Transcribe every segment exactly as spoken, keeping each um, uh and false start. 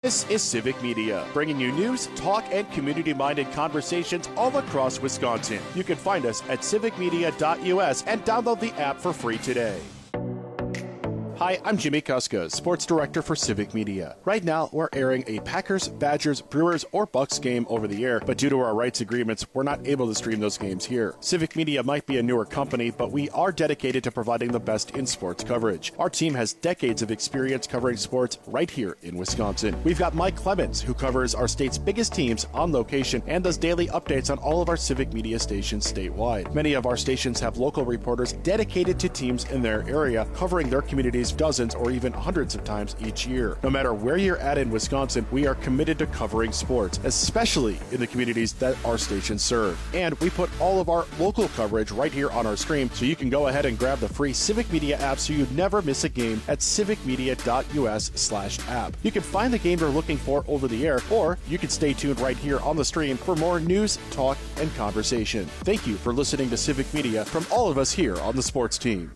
This is Civic Media, bringing you news, talk, and community-minded conversations all across Wisconsin. You can find us at civic media dot U S and download the app for free today. Hi, I'm Jimmy Kuska, Sports Director for Civic Media. Right now, we're airing a Packers, Badgers, Brewers, or Bucks game over the air, but due to our rights agreements, we're not able to stream those games here. Civic Media might be a newer company, but we are dedicated to providing the best in sports coverage. Our team has decades of experience covering sports right here in Wisconsin. We've got Mike Clemens, who covers our state's biggest teams on location and does daily updates on all of our Civic Media stations statewide. Many of our stations have local reporters dedicated to teams in their area, covering their communities dozens or even hundreds of times each year. No matter where you're at in Wisconsin, we are committed to covering sports, especially in the communities that our stations serve. And we put all of our local coverage right here on our stream, so you can go ahead and grab the free Civic Media app so you never miss a game at civic media dot U S slash app. You can find the game you're looking for over the air, or you can stay tuned right here on the stream for more news, talk, and conversation. Thank you for listening to Civic Media from all of us here on the sports team.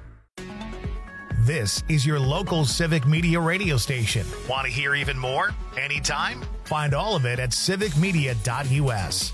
This is your local Civic Media radio station. Want to hear even more? Anytime? Find all of it at civic media dot U S.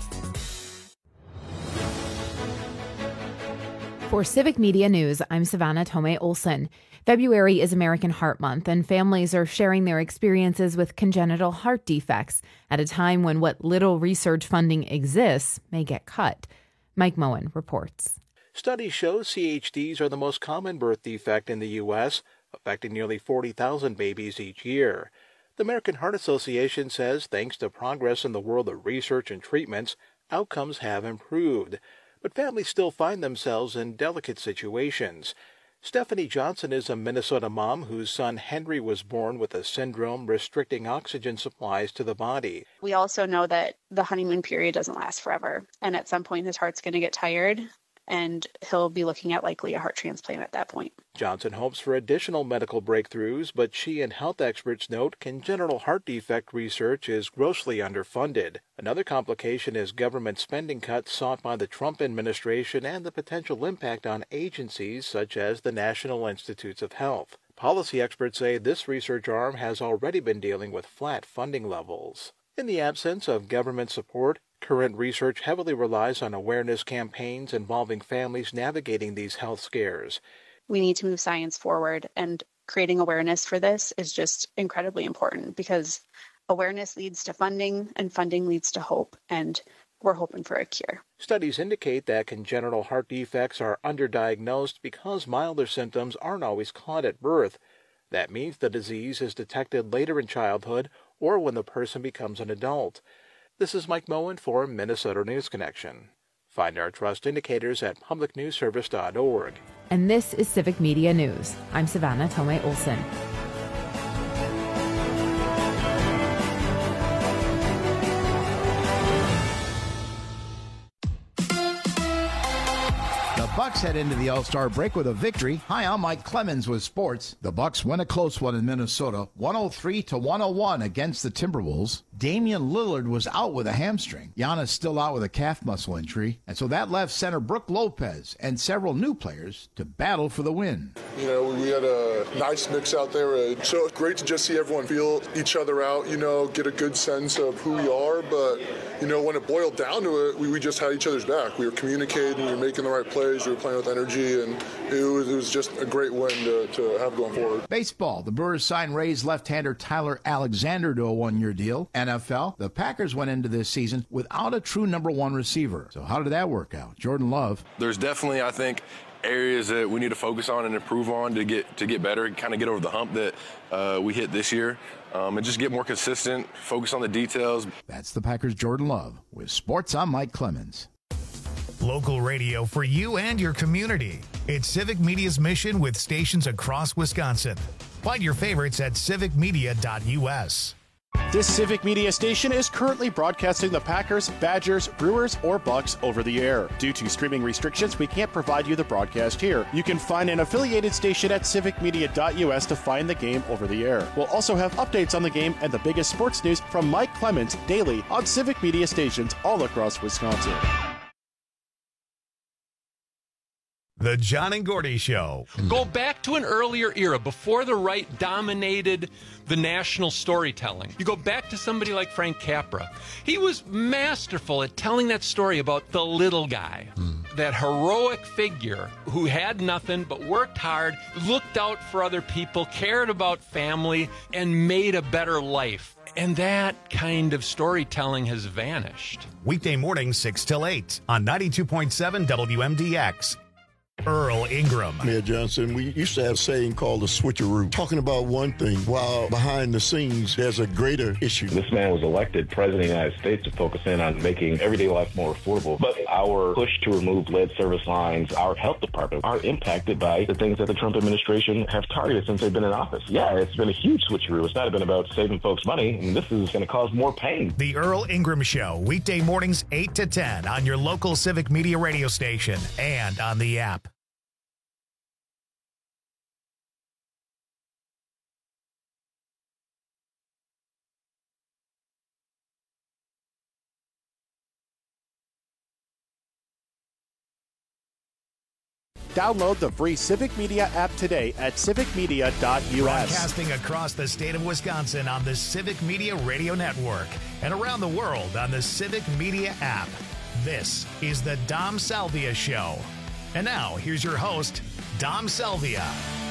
For Civic Media News, I'm Savannah Tomei Olson. February is American Heart Month, and families are sharing their experiences with congenital heart defects at a time when what little research funding exists may get cut. Mike Moen reports. Studies show C H Ds are the most common birth defect in the U S, affecting nearly forty thousand babies each year. The American Heart Association says thanks to progress in the world of research and treatments, outcomes have improved. But families still find themselves in delicate situations. Stephanie Johnson is a Minnesota mom whose son Henry was born with a syndrome restricting oxygen supplies to the body. We also know that the honeymoon period doesn't last forever, and at some point his heart's going to get tired, and he'll be looking at likely a heart transplant at that point. Johnson hopes for additional medical breakthroughs, but she and health experts note congenital heart defect research is grossly underfunded. Another complication is government spending cuts sought by the Trump administration and the potential impact on agencies such as the National Institutes of Health. Policy experts say this research arm has already been dealing with flat funding levels. In the absence of government support, current research heavily relies on awareness campaigns involving families navigating these health scares. We need to move science forward, and creating awareness for this is just incredibly important because awareness leads to funding, and funding leads to hope, and we're hoping for a cure. Studies indicate that congenital heart defects are underdiagnosed because milder symptoms aren't always caught at birth. That means the disease is detected later in childhood or when the person becomes an adult. This is Mike Moen for Minnesota News Connection. Find our trust indicators at public news service dot org. And this is Civic Media News. I'm Savannah Tomei Olson. Bucks head into the All-Star break with a victory. Hi, I'm Mike Clemens with sports. The Bucks win a close one in Minnesota, one oh three to one oh one against the Timberwolves. Damian Lillard was out with a hamstring. Giannis still out with a calf muscle injury. And so that left center Brook Lopez and several new players to battle for the win. You know, we had a nice mix out there. So it's great to just see everyone feel each other out, you know, get a good sense of who we are. But, you know, when it boiled down to it, we, we just had each other's back. We were communicating, we were making the right plays, we were playing with energy, and it was, it was just a great win to, to have going forward. Baseball, the Brewers signed Rays left-hander Tyler Alexander to a one-year deal. N F L, the Packers went into this season without a true number one receiver. So how did that work out? Jordan Love. There's definitely, I think, areas that we need to focus on and improve on to get to get better, kind of get over the hump that uh, we hit this year, um, and just get more consistent, focus on the details. That's the Packers' Jordan Love. With sports, I'm Mike Clemens. Local radio for you and your community. It's Civic Media's mission with stations across Wisconsin. Find your favorites at civic media dot U S. This Civic Media station is currently broadcasting the Packers, Badgers, Brewers, or Bucks over the air. Due to streaming restrictions, we can't provide you the broadcast here. You can find an affiliated station at civic media dot U S to find the game over the air. We'll also have updates on the game and the biggest sports news from Mike Clemens daily on Civic Media stations all across Wisconsin. The John and Gordy Show. Go back to an earlier era before the right dominated the national storytelling. You go back to somebody like Frank Capra. He was masterful at telling that story about the little guy, mm. that heroic figure who had nothing but worked hard, looked out for other people, cared about family, and made a better life. And that kind of storytelling has vanished. Weekday mornings, six till eight on ninety-two point seven W M D X. Earl Ingram. Mayor Johnson, we used to have a saying called the switcheroo, talking about one thing while behind the scenes there's a greater issue. This man was elected president of the United States to focus in on making everyday life more affordable. But our push to remove lead service lines, our health department, are impacted by the things that the Trump administration have targeted since they've been in office. Yeah, it's been a huge switcheroo. It's not been about saving folks money, and this is going to cause more pain. The Earl Ingram Show, weekday mornings eight to ten on your local Civic Media radio station and on the app. Download the free Civic Media app today at civic media dot U S. Broadcasting across the state of Wisconsin on the Civic Media Radio Network and around the world on the Civic Media app. This is the Dom Salvia Show. And now, here's your host, Dom Salvia.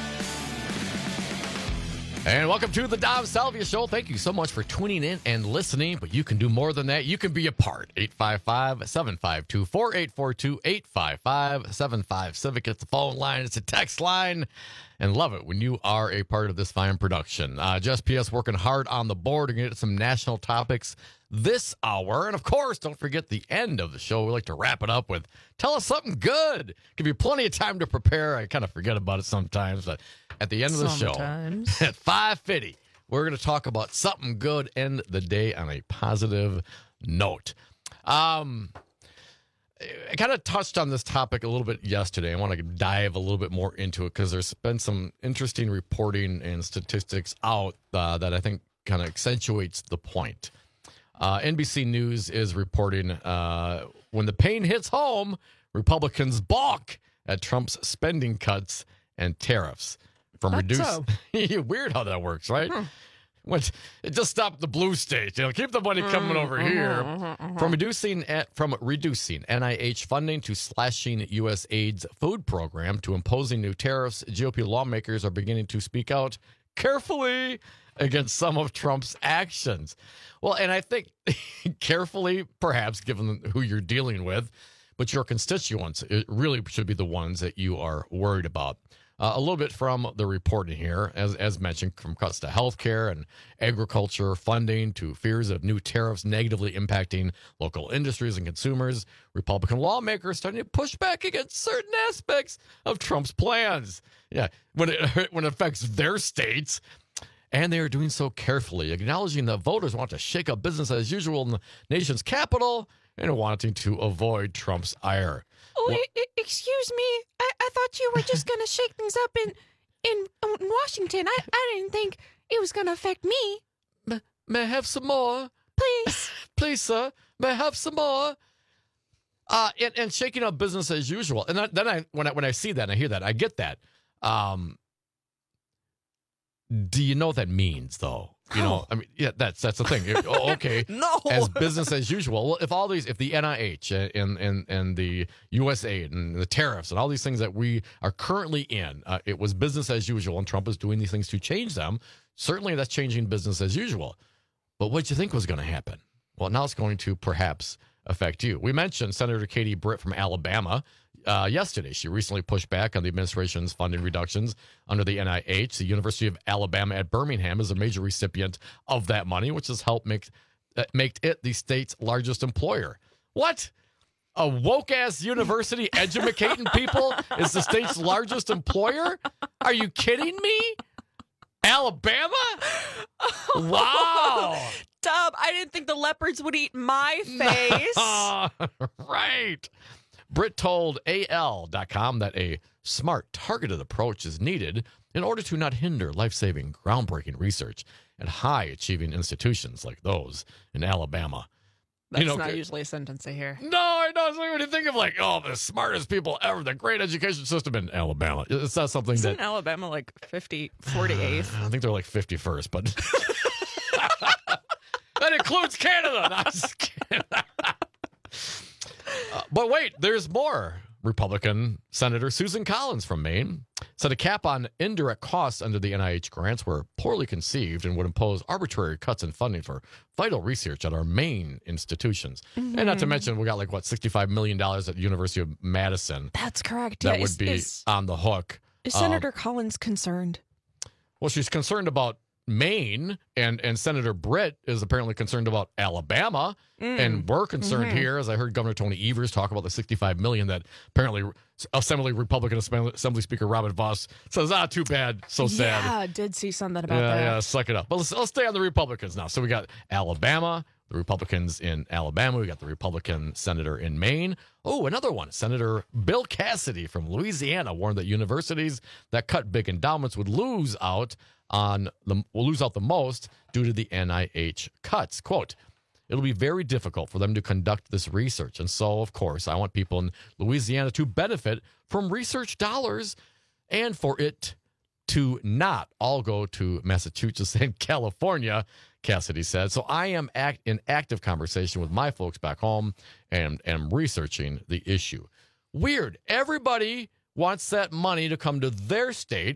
And welcome to the Dom Salvia Show. Thank you so much for tuning in and listening, but you can do more than that. You can be a part. eight five five, seven five two, four eight four two, eight five five, seven five Civic. It's the phone line. It's a text line. And love it when you are a part of this fine production. Uh, Just P S working hard on the board to get some national topics this hour. And, of course, don't forget the end of the show. We like to wrap it up with tell us something good. Give you plenty of time to prepare. I kind of forget about it sometimes, but at the end of the sometimes. show, at five fifty, we're going to talk about something good, end the day on a positive note. Um, I kind of touched on this topic a little bit yesterday. I want to dive a little bit more into it because there's been some interesting reporting and statistics out uh, that I think kind of accentuates the point. Uh, N B C News is reporting uh, when the pain hits home, Republicans balk at Trump's spending cuts and tariffs from reduce. So. Weird how that works, right? Hmm. When it just stopped the blue states, you know, keep the money coming over mm-hmm, here. Mm-hmm, mm-hmm. From reducing at, from reducing N I H funding to slashing U S Aid's food program to imposing new tariffs, G O P lawmakers are beginning to speak out carefully against some of Trump's actions. Well, and I think carefully, perhaps, given who you're dealing with, but your constituents it really should be the ones that you are worried about. Uh, a little bit from the reporting here, as as mentioned, from cuts to healthcare and agriculture funding to fears of new tariffs negatively impacting local industries and consumers. Republican lawmakers starting to push back against certain aspects of Trump's plans. Yeah, when it when it affects their states. And they are doing so carefully, acknowledging that voters want to shake up business as usual in the nation's capital and wanting to avoid Trump's ire. Oh, well, I- excuse me. I-, I thought you were just going to shake things up in in, in Washington. I-, I didn't think it was going to affect me. May-, may I have some more? Please. Please, sir. May I have some more? Uh, and, and shaking up business as usual. And then I when I when I see that and I hear that, I get that. Um, do you know what that means, though? You know, I mean, yeah, that's that's the thing. Oh, okay, no, as business as usual. Well, if all these, if the N I H and and and the U S A and the tariffs and all these things that we are currently in, uh, it was business as usual, and Trump is doing these things to change them. Certainly, that's changing business as usual. But what did you think was going to happen? Well, now it's going to perhaps affect you. We mentioned Senator Katie Britt from Alabama uh, yesterday. She recently pushed back on the administration's funding reductions under the N I H. The University of Alabama at Birmingham is a major recipient of that money, which has helped make, uh, make it the state's largest employer. What? A woke-ass university educating people is the state's largest employer? Are you kidding me? Alabama? Wow. Dub, I didn't think the leopards would eat my face. Right. Britt told A L dot com that a smart, targeted approach is needed in order to not hinder life-saving, groundbreaking research at high-achieving institutions like those in Alabama. That's you know, not usually a sentence I hear. No, I know. It's like when you think of like, oh, the smartest people ever, the great education system in Alabama. It's not something Isn't that Alabama like fifty, forty-eighth? I think they're like fifty-first, but that includes Canada. No, I'm just kidding. uh, but wait, there's more. Republican Senator Susan Collins from Maine said a cap on indirect costs under the N I H grants were poorly conceived and would impose arbitrary cuts in funding for vital research at our Maine institutions. Mm-hmm. And not to mention, we got like, what, sixty-five million dollars at the University of Madison. That's correct. That yeah, would is, be is, on the hook. Is Senator um, Collins concerned? Well, she's concerned about Maine, and, and Senator Britt is apparently concerned about Alabama, mm. and we're concerned mm-hmm. here, as I heard Governor Tony Evers talk about the sixty-five million dollars that apparently Assembly Republican Assembly Speaker Robert Vos says, ah, too bad, so sad. Yeah, I did see something about yeah, that. Yeah, suck it up. But let's, let's stay on the Republicans now. So we got Alabama, the Republicans in Alabama. We got the Republican senator in Maine. Oh, another one. Senator Bill Cassidy from Louisiana warned that universities that cut big endowments would lose out on the will lose out the most due to the N I H cuts. Quote, it'll be very difficult for them to conduct this research. And so, of course, I want people in Louisiana to benefit from research dollars and for it to not all go to Massachusetts and California, Cassidy said. So I am act, in active conversation with my folks back home and am researching the issue. Weird. Everybody wants that money to come to their state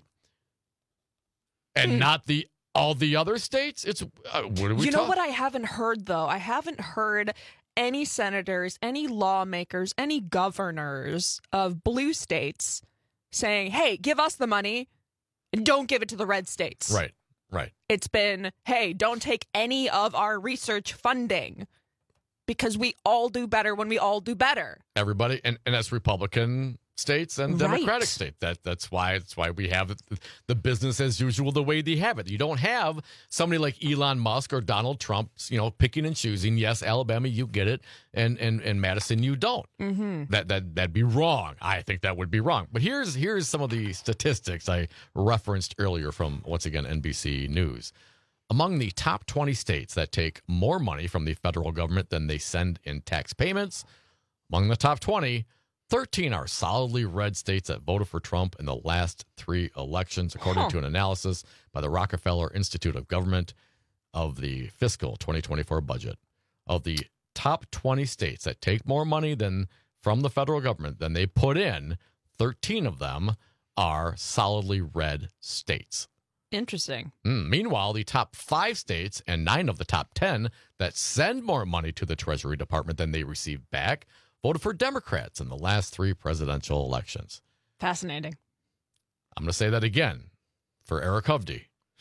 and mm. not the all the other states. It's uh, what are we You know talk- what I haven't heard, though? I haven't heard any senators, any lawmakers, any governors of blue states saying, hey, give us the money and don't give it to the red states. Right, right. It's been, hey, don't take any of our research funding because we all do better when we all do better. Everybody, and, and that's Republican states and Democratic right. states. That that's why that's why we have the business as usual the way they have it. You don't have somebody like Elon Musk or Donald Trump, you know, picking and choosing. Yes, Alabama, you get it, and and and Madison, you don't. Mm-hmm. That that that'd be wrong. I think that would be wrong. But here's here's some of the statistics I referenced earlier from once again N B C News. Among the top twenty states that take more money from the federal government than they send in tax payments, among the top twenty, thirteen are solidly red states that voted for Trump in the last three elections, according huh. to an analysis by the Rockefeller Institute of Government of the fiscal twenty twenty-four budget. Of the top twenty states that take more money than from the federal government than they put in, thirteen of them are solidly red states. Interesting. Mm. Meanwhile, the top five states and nine of the top ten that send more money to the Treasury Department than they receive back voted for Democrats in the last three presidential elections. Fascinating. I'm going to say that again for Eric Hovde.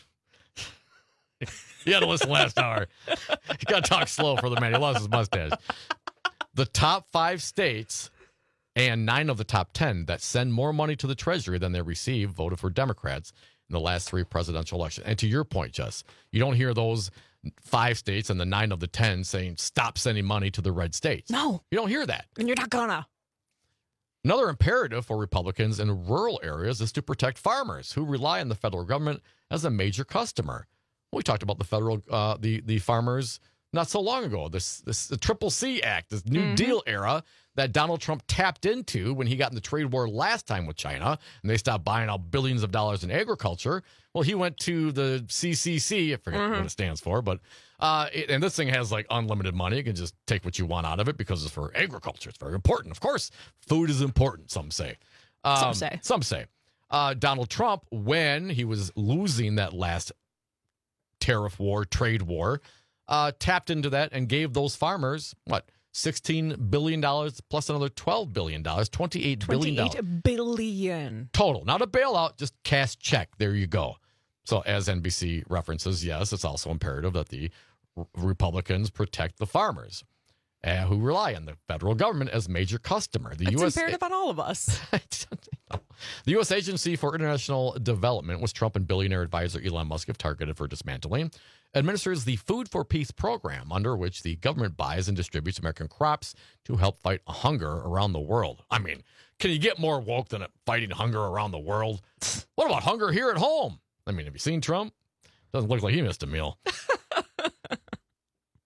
He had to listen last hour. He got to talk slow for the man. He lost his mustache. The top five states and nine of the top ten that send more money to the Treasury than they receive voted for Democrats in the last three presidential elections. And to your point, Jess, you don't hear those five states and the nine of the ten saying stop sending money to the red states. No. You don't hear that. And you're not gonna. Another imperative for Republicans in rural areas is to protect farmers who rely on the federal government as a major customer. We talked about the federal, uh, the the farmers not so long ago. This this the Triple C Act, this New mm-hmm. Deal era that Donald Trump tapped into when he got in the trade war last time with China, and they stopped buying out billions of dollars in agriculture. Well, he went to the C C C, I forget mm-hmm. what it stands for, but uh, it, and this thing has like unlimited money. You can just take what you want out of it because it's for agriculture. It's very important. Of course, food is important, some say. Um, some say. Some say. Uh, Donald Trump, when he was losing that last tariff war, trade war, uh, tapped into that and gave those farmers, what, sixteen billion dollars plus another twelve billion dollars, twenty-eight billion dollars. twenty-eight billion dollars. Total. Not a bailout, just cash check. There you go. So as N B C references, yes, it's also imperative that the r- Republicans protect the farmers uh, who rely on the federal government as major customer. The It's U S imperative on all of us. The U S Agency for International Development, which Trump and billionaire advisor Elon Musk have targeted for dismantling, administers the Food for Peace program, under which the government buys and distributes American crops to help fight hunger around the world. I mean, can you get more woke than fighting hunger around the world? What about hunger here at home? I mean, have you seen Trump? Doesn't look like he missed a meal.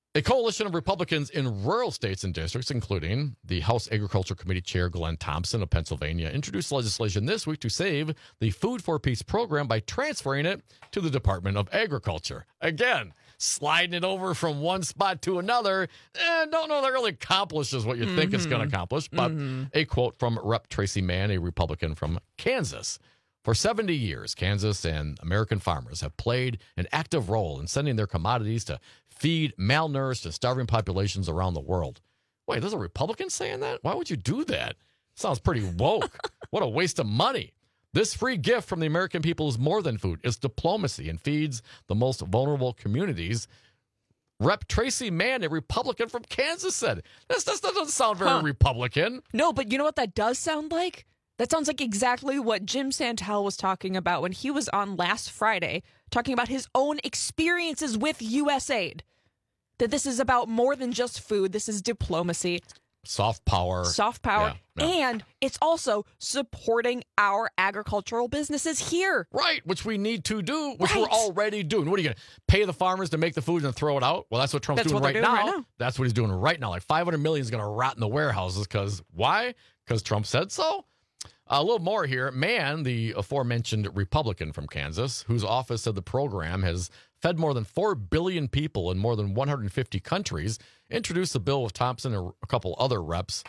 A coalition of Republicans in rural states and districts, including the House Agriculture Committee Chair Glenn Thompson of Pennsylvania, introduced legislation this week to save the Food for Peace program by transferring it to the Department of Agriculture. Again, sliding it over from one spot to another. Eh, don't know that really accomplishes what you mm-hmm. think it's going to accomplish. But mm-hmm. a quote from Representative Tracy Mann, a Republican from Kansas. For seventy years, Kansas and American farmers have played an active role in sending their commodities to feed malnourished and starving populations around the world. Wait, there's a Republican saying that? Why would you do that? Sounds pretty woke. What a waste of money. This free gift from the American people is more than food. It's diplomacy and feeds the most vulnerable communities. Representative Tracy Mann, a Republican from Kansas, said. This, this doesn't sound very huh. Republican. No, but you know what that does sound like? That sounds like exactly what Jim Santel was talking about when he was on last Friday, talking about his own experiences with U S A I D. That this is about more than just food. This is diplomacy. Soft power. Soft power. Yeah, yeah. And it's also supporting our agricultural businesses here. Right, which we need to do, which right. we're already doing. What are you going to pay the farmers to make the food and throw it out? Well, that's what Trump's that's doing, what right, doing now. right now. That's what he's doing right now. Like five hundred million dollars is going to rot in the warehouses because why? Because Trump said so? A little more here. Mann, the aforementioned Republican from Kansas, whose office said the program has fed more than four billion people in more than one hundred fifty countries, introduced the bill with Thompson and a couple other reps.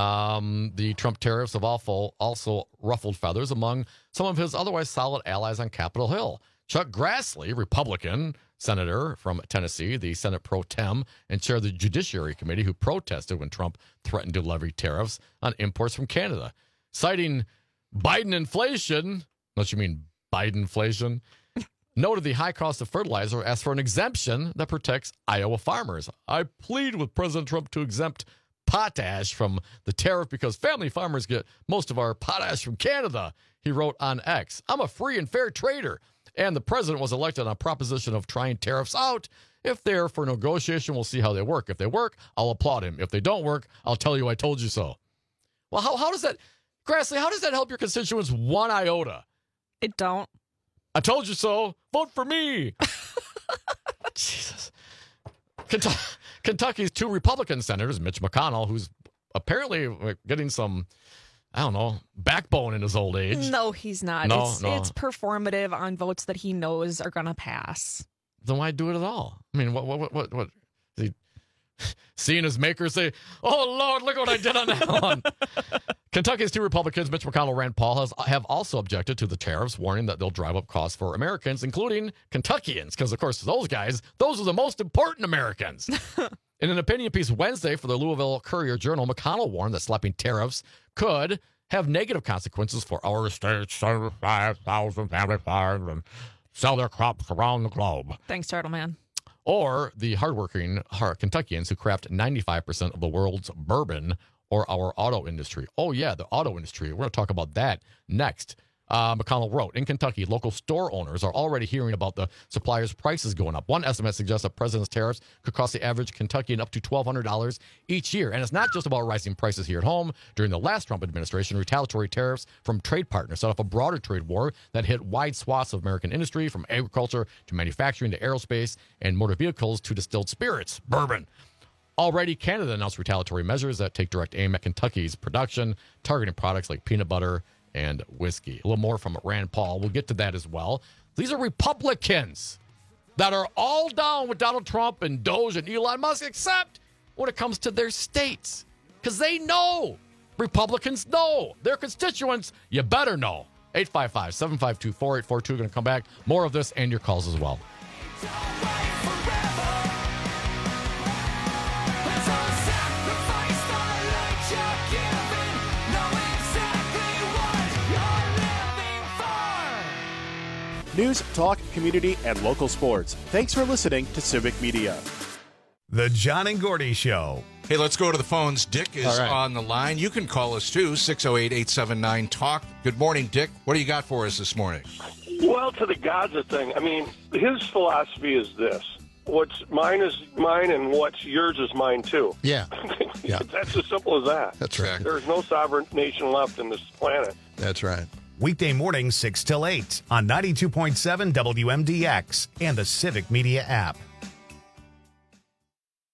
Um, the Trump tariffs have also, also ruffled feathers among some of his otherwise solid allies on Capitol Hill. Chuck Grassley, Republican senator from Tennessee, the Senate pro tem, and chair of the Judiciary Committee, who protested when Trump threatened to levy tariffs on imports from Canada. Citing Biden inflation, don't you mean Biden inflation? Noted the high cost of fertilizer, asked for an exemption that protects Iowa farmers. I plead with President Trump to exempt potash from the tariff because family farmers get most of our potash from Canada, he wrote on X. I'm a free and fair trader, and the president was elected on a proposition of trying tariffs out. If they're for negotiation, we'll see how they work. If they work, I'll applaud him. If they don't work, I'll tell you I told you so. Well, how, how does that... Grassley, how does that help your constituents one iota? It don't. I told you so. Vote for me. Jesus. Kentucky, Kentucky's two Republican senators, Mitch McConnell, who's apparently getting some, I don't know, backbone in his old age. No, he's not. No, it's, no. it's performative on votes that he knows are going to pass. Then why do it at all? I mean, what, what, what, what? Is he seeing his maker say, oh, Lord, look what I did on that one. Kentucky's two Republicans, Mitch McConnell and Rand Paul, has, have also objected to the tariffs, warning that they'll drive up costs for Americans, including Kentuckians, because, of course, those guys, those are the most important Americans. In an opinion piece Wednesday for the Louisville Courier-Journal, McConnell warned that slapping tariffs could have negative consequences for our state's seventy-five thousand family farms and sell their crops around the globe. Thanks, Turtle Man. Or the hardworking Kentuckians who craft ninety-five percent of the world's bourbon, or our auto industry. Oh, yeah, the auto industry. We're going to talk about that next. Uh, McConnell wrote, in Kentucky, local store owners are already hearing about the suppliers' prices going up. One estimate suggests that President's tariffs could cost the average Kentuckian up to twelve hundred dollars each year. And it's not just about rising prices here at home. During the last Trump administration, retaliatory tariffs from trade partners set off a broader trade war that hit wide swaths of American industry, from agriculture to manufacturing to aerospace and motor vehicles to distilled spirits, bourbon. Already, Canada announced retaliatory measures that take direct aim at Kentucky's production, targeting products like peanut butter and whiskey. A little more from Rand Paul. We'll get to that as well. These are Republicans that are all down with Donald Trump and Doge and Elon Musk, except when it comes to their states. Because they know. Republicans know. Their constituents, you better know. eight five five, seven five two, four eight four two. Going to come back. More of this and your calls as well. News, talk, community, and local sports. Thanks for listening to Civic Media. The John and Gordy Show. Hey, let's go to the phones. Dick is right. on the line. You can call us, too, six oh eight, eight seven nine, talk. Good morning, Dick. What do you got for us this morning? Well, to the Gaza thing, I mean, his philosophy is this. What's mine is mine, and what's yours is mine, too. Yeah. yeah. That's as simple as that. That's right. There's no sovereign nation left in this planet. That's right. Weekday mornings, six till eight on ninety-two point seven W M D X and the Civic Media app.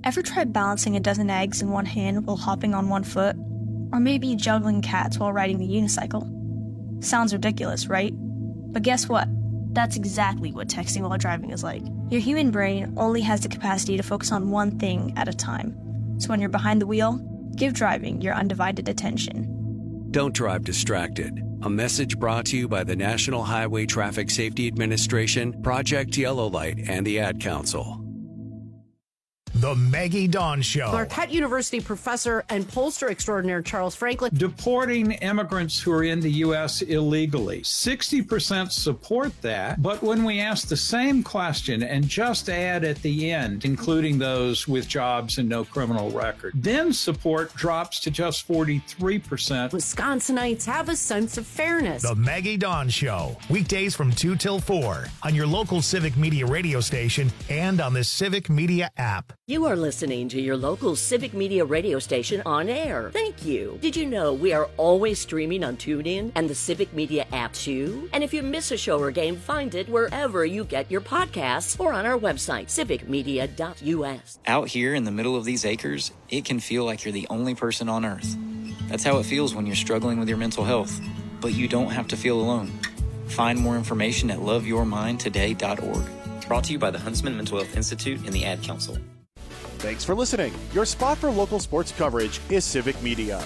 Ever tried balancing a dozen eggs in one hand while hopping on one foot? Or maybe juggling cats while riding the unicycle? Sounds ridiculous, right? But guess what? That's exactly what texting while driving is like. Your human brain only has the capacity to focus on one thing at a time. So when you're behind the wheel, give driving your undivided attention. Don't drive distracted. A message brought to you by the National Highway Traffic Safety Administration, Project Yellow Light, and the Ad Council. The Maggie Dawn Show. Marquette University professor and pollster extraordinaire Charles Franklin. Deporting immigrants who are in the U S illegally. sixty percent support that, but when we ask the same question and just add at the end, including those with jobs and no criminal record, then support drops to just forty-three percent. Wisconsinites have a sense of fairness. The Maggie Dawn Show. Weekdays from two till four on your local Civic Media radio station and on the Civic Media app. You are listening to your local Civic Media radio station on air. Thank you. Did you know we are always streaming on TuneIn and the Civic Media app too? And if you miss a show or game, find it wherever you get your podcasts or on our website, civic media dot u s. Out here in the middle of these acres, it can feel like you're the only person on Earth. That's how it feels when you're struggling with your mental health. But you don't have to feel alone. Find more information at love your mind today dot org. Brought to you by the Huntsman Mental Health Institute and the Ad Council. Thanks for listening. Your spot for local sports coverage is Civic Media.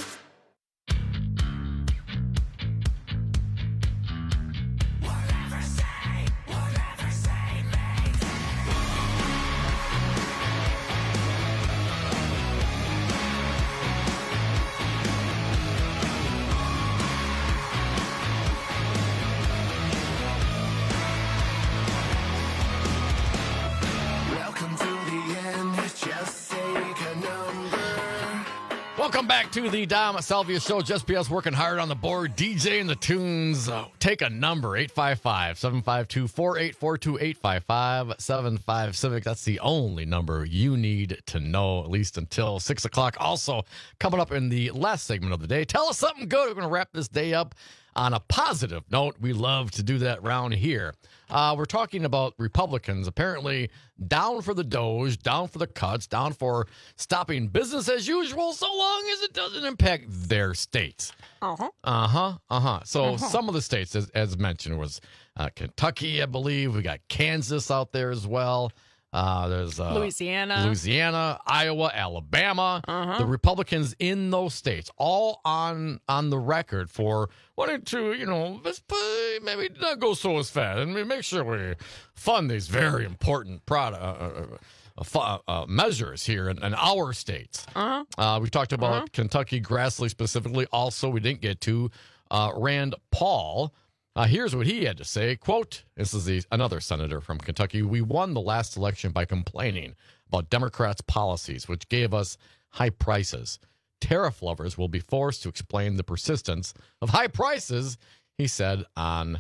Welcome back to the Dom Salvia Show. Just P S working hard on the board. DJing the tunes. Uh, take a number, eight five five, seven five two, four eight four two, eight five five, seven five Civic. That's the only number you need to know, at least until six o'clock. Also, coming up in the last segment of the day, tell us something good. We're going to wrap this day up on a positive note. We love to do that around here. Uh, we're talking about Republicans apparently down for the Doge, down for the cuts, down for stopping business as usual so long as it doesn't impact their states. Uh-huh. Uh-huh. Uh-huh. So Uh-huh. some of the states, as, as mentioned, was uh, Kentucky, I believe. We got Kansas out there as well. Uh, there's uh, Louisiana. Louisiana, Iowa, Alabama. Uh-huh. The Republicans in those states, all on on the record for wanting to, you know, let's put, maybe not go so as fast and make sure we fund these very important product uh, uh, uh, uh, measures here in, in our states. Uh-huh. Uh, we talked about Uh-huh. Kentucky, Grassley specifically. Also, we didn't get to uh, Rand Paul. Uh, here's what he had to say. Quote, this is the, another senator from Kentucky. We won the last election by complaining about Democrats' policies, which gave us high prices. Tariff lovers will be forced to explain the persistence of high prices, he said on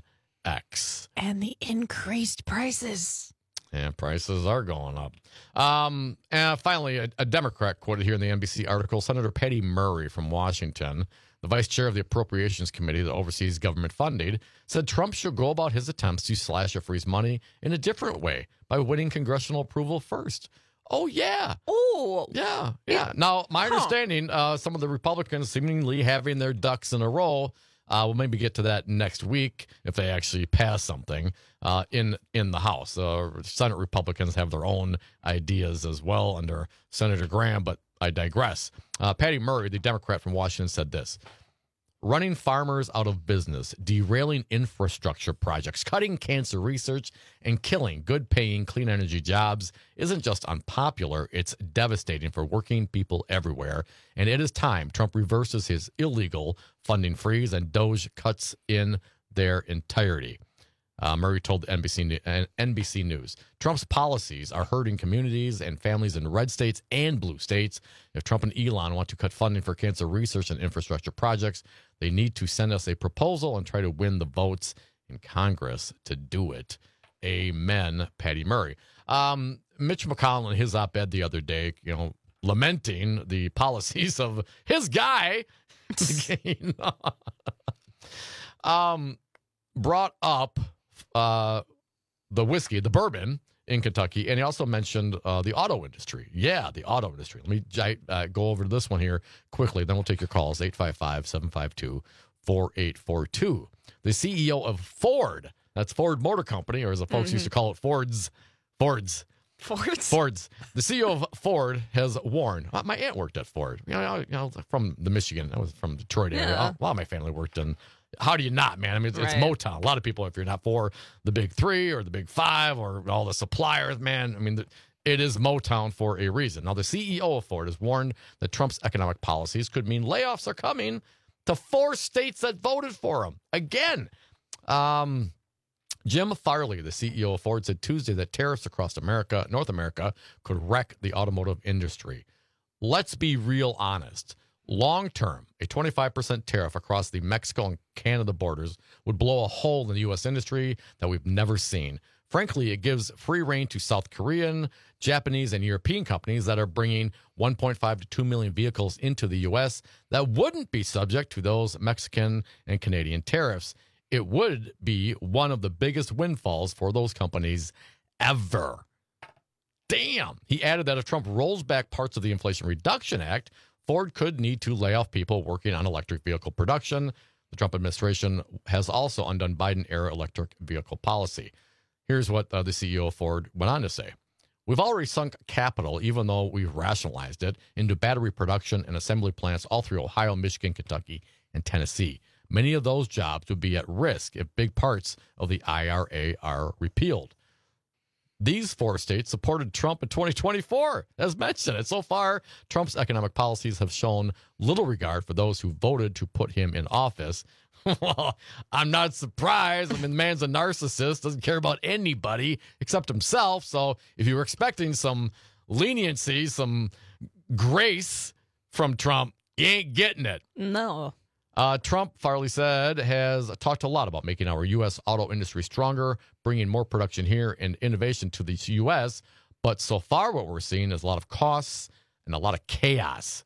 X. And the increased prices. And prices are going up. Um, and finally, a, a Democrat quoted here in the N B C article, Senator Patty Murray from Washington, the vice chair of the Appropriations Committee that oversees government funding, said Trump should go about his attempts to slash or freeze money in a different way by winning congressional approval first. Oh, yeah. Oh. Yeah, yeah. Now, my Huh. understanding, uh, some of the Republicans seemingly having their ducks in a row. Uh, we'll maybe get to that next week if they actually pass something uh, in in the House. Uh, Senate Republicans have their own ideas as well under Senator Graham, but I digress. Uh, Patty Murray, the Democrat from Washington, said this. Running farmers out of business, derailing infrastructure projects, cutting cancer research, and killing good-paying clean energy jobs isn't just unpopular, it's devastating for working people everywhere. And it is time Trump reverses his illegal funding freeze and Doge cuts in their entirety. Uh, Murray told N B C, uh, N B C News, Trump's policies are hurting communities and families in red states and blue states. If Trump and Elon want to cut funding for cancer research and infrastructure projects, they need to send us a proposal and try to win the votes in Congress to do it. Amen, Patty Murray. Um, Mitch McConnell in his op-ed the other day, you know, lamenting the policies of his guy, um, brought up Uh, the whiskey, the bourbon, in Kentucky. And he also mentioned uh, the auto industry. Yeah, the auto industry. Let me uh, go over to this one here quickly. Then we'll take your calls, eight five five, seven five two, four eight four two. The C E O of Ford, that's Ford Motor Company, or as the folks mm-hmm. used to call it, Ford's. Ford's. Ford's. Ford's. The C E O of Ford has warned. Uh, my aunt worked at Ford. You know, you know, from the Michigan. I was from Detroit area. Yeah. A lot of my family worked in. How do you not, man? I mean, it's, right. it's Motown. A lot of people, if you're not for the big three or the big five or all the suppliers, man, I mean, the, it is Motown for a reason. Now, the C E O of Ford has warned that Trump's economic policies could mean layoffs are coming to four states that voted for him. Again, um, Jim Farley, the C E O of Ford, said Tuesday that tariffs across America, North America, could wreck the automotive industry. Let's be real honest. Long term, a twenty-five percent tariff across the Mexico and Canada borders would blow a hole in the U S industry that we've never seen. Frankly, it gives free rein to South Korean, Japanese, and European companies that are bringing one point five to two million vehicles into the U S that wouldn't be subject to those Mexican and Canadian tariffs. It would be one of the biggest windfalls for those companies ever. Damn. He added that if Trump rolls back parts of the Inflation Reduction Act, Ford could need to lay off people working on electric vehicle production. The Trump administration has also undone Biden-era electric vehicle policy. Here's what uh, the C E O of Ford went on to say. We've already sunk capital, even though we've rationalized it, into battery production and assembly plants all through Ohio, Michigan, Kentucky, and Tennessee. Many of those jobs would be at risk if big parts of the I R A are repealed. These four states supported Trump in twenty twenty-four, as mentioned. And so far, Trump's economic policies have shown little regard for those who voted to put him in office. Well, I'm not surprised. I mean, the man's a narcissist, doesn't care about anybody except himself. So if you were expecting some leniency, some grace from Trump, you ain't getting it. No. Uh, Trump, Farley said, has talked a lot about making our U S auto industry stronger, bringing more production here and innovation to the U S. But so far, what we're seeing is a lot of costs and a lot of chaos.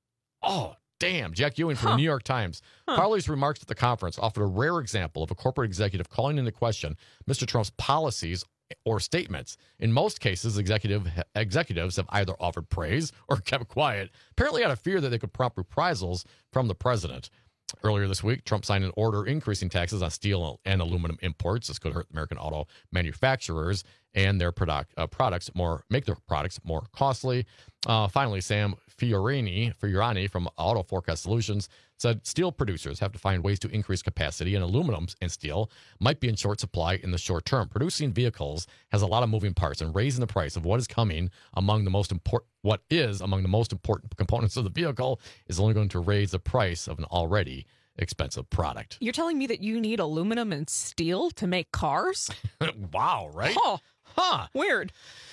Oh, damn. Jack Ewing from huh. the New York Times. Huh. Farley's remarks at the conference offered a rare example of a corporate executive calling into question Mister Trump's policies or statements. In most cases, executive executives have either offered praise or kept quiet, apparently out of fear that they could prompt reprisals from the president. Earlier this week, Trump signed an order increasing taxes on steel and aluminum imports. This could hurt American auto manufacturers and their product uh, products more make their products more costly. Uh, finally, Sam Fiorini, Fiorani from Auto Forecast Solutions said steel producers have to find ways to increase capacity, and aluminum and steel might be in short supply in the short term. Producing vehicles has a lot of moving parts, and raising the price of what is coming among the most important, what is among the most important components of the vehicle is only going to raise the price of an already expensive product. You're telling me that you need aluminum and steel to make cars? Wow, right? Huh. Huh. Weird.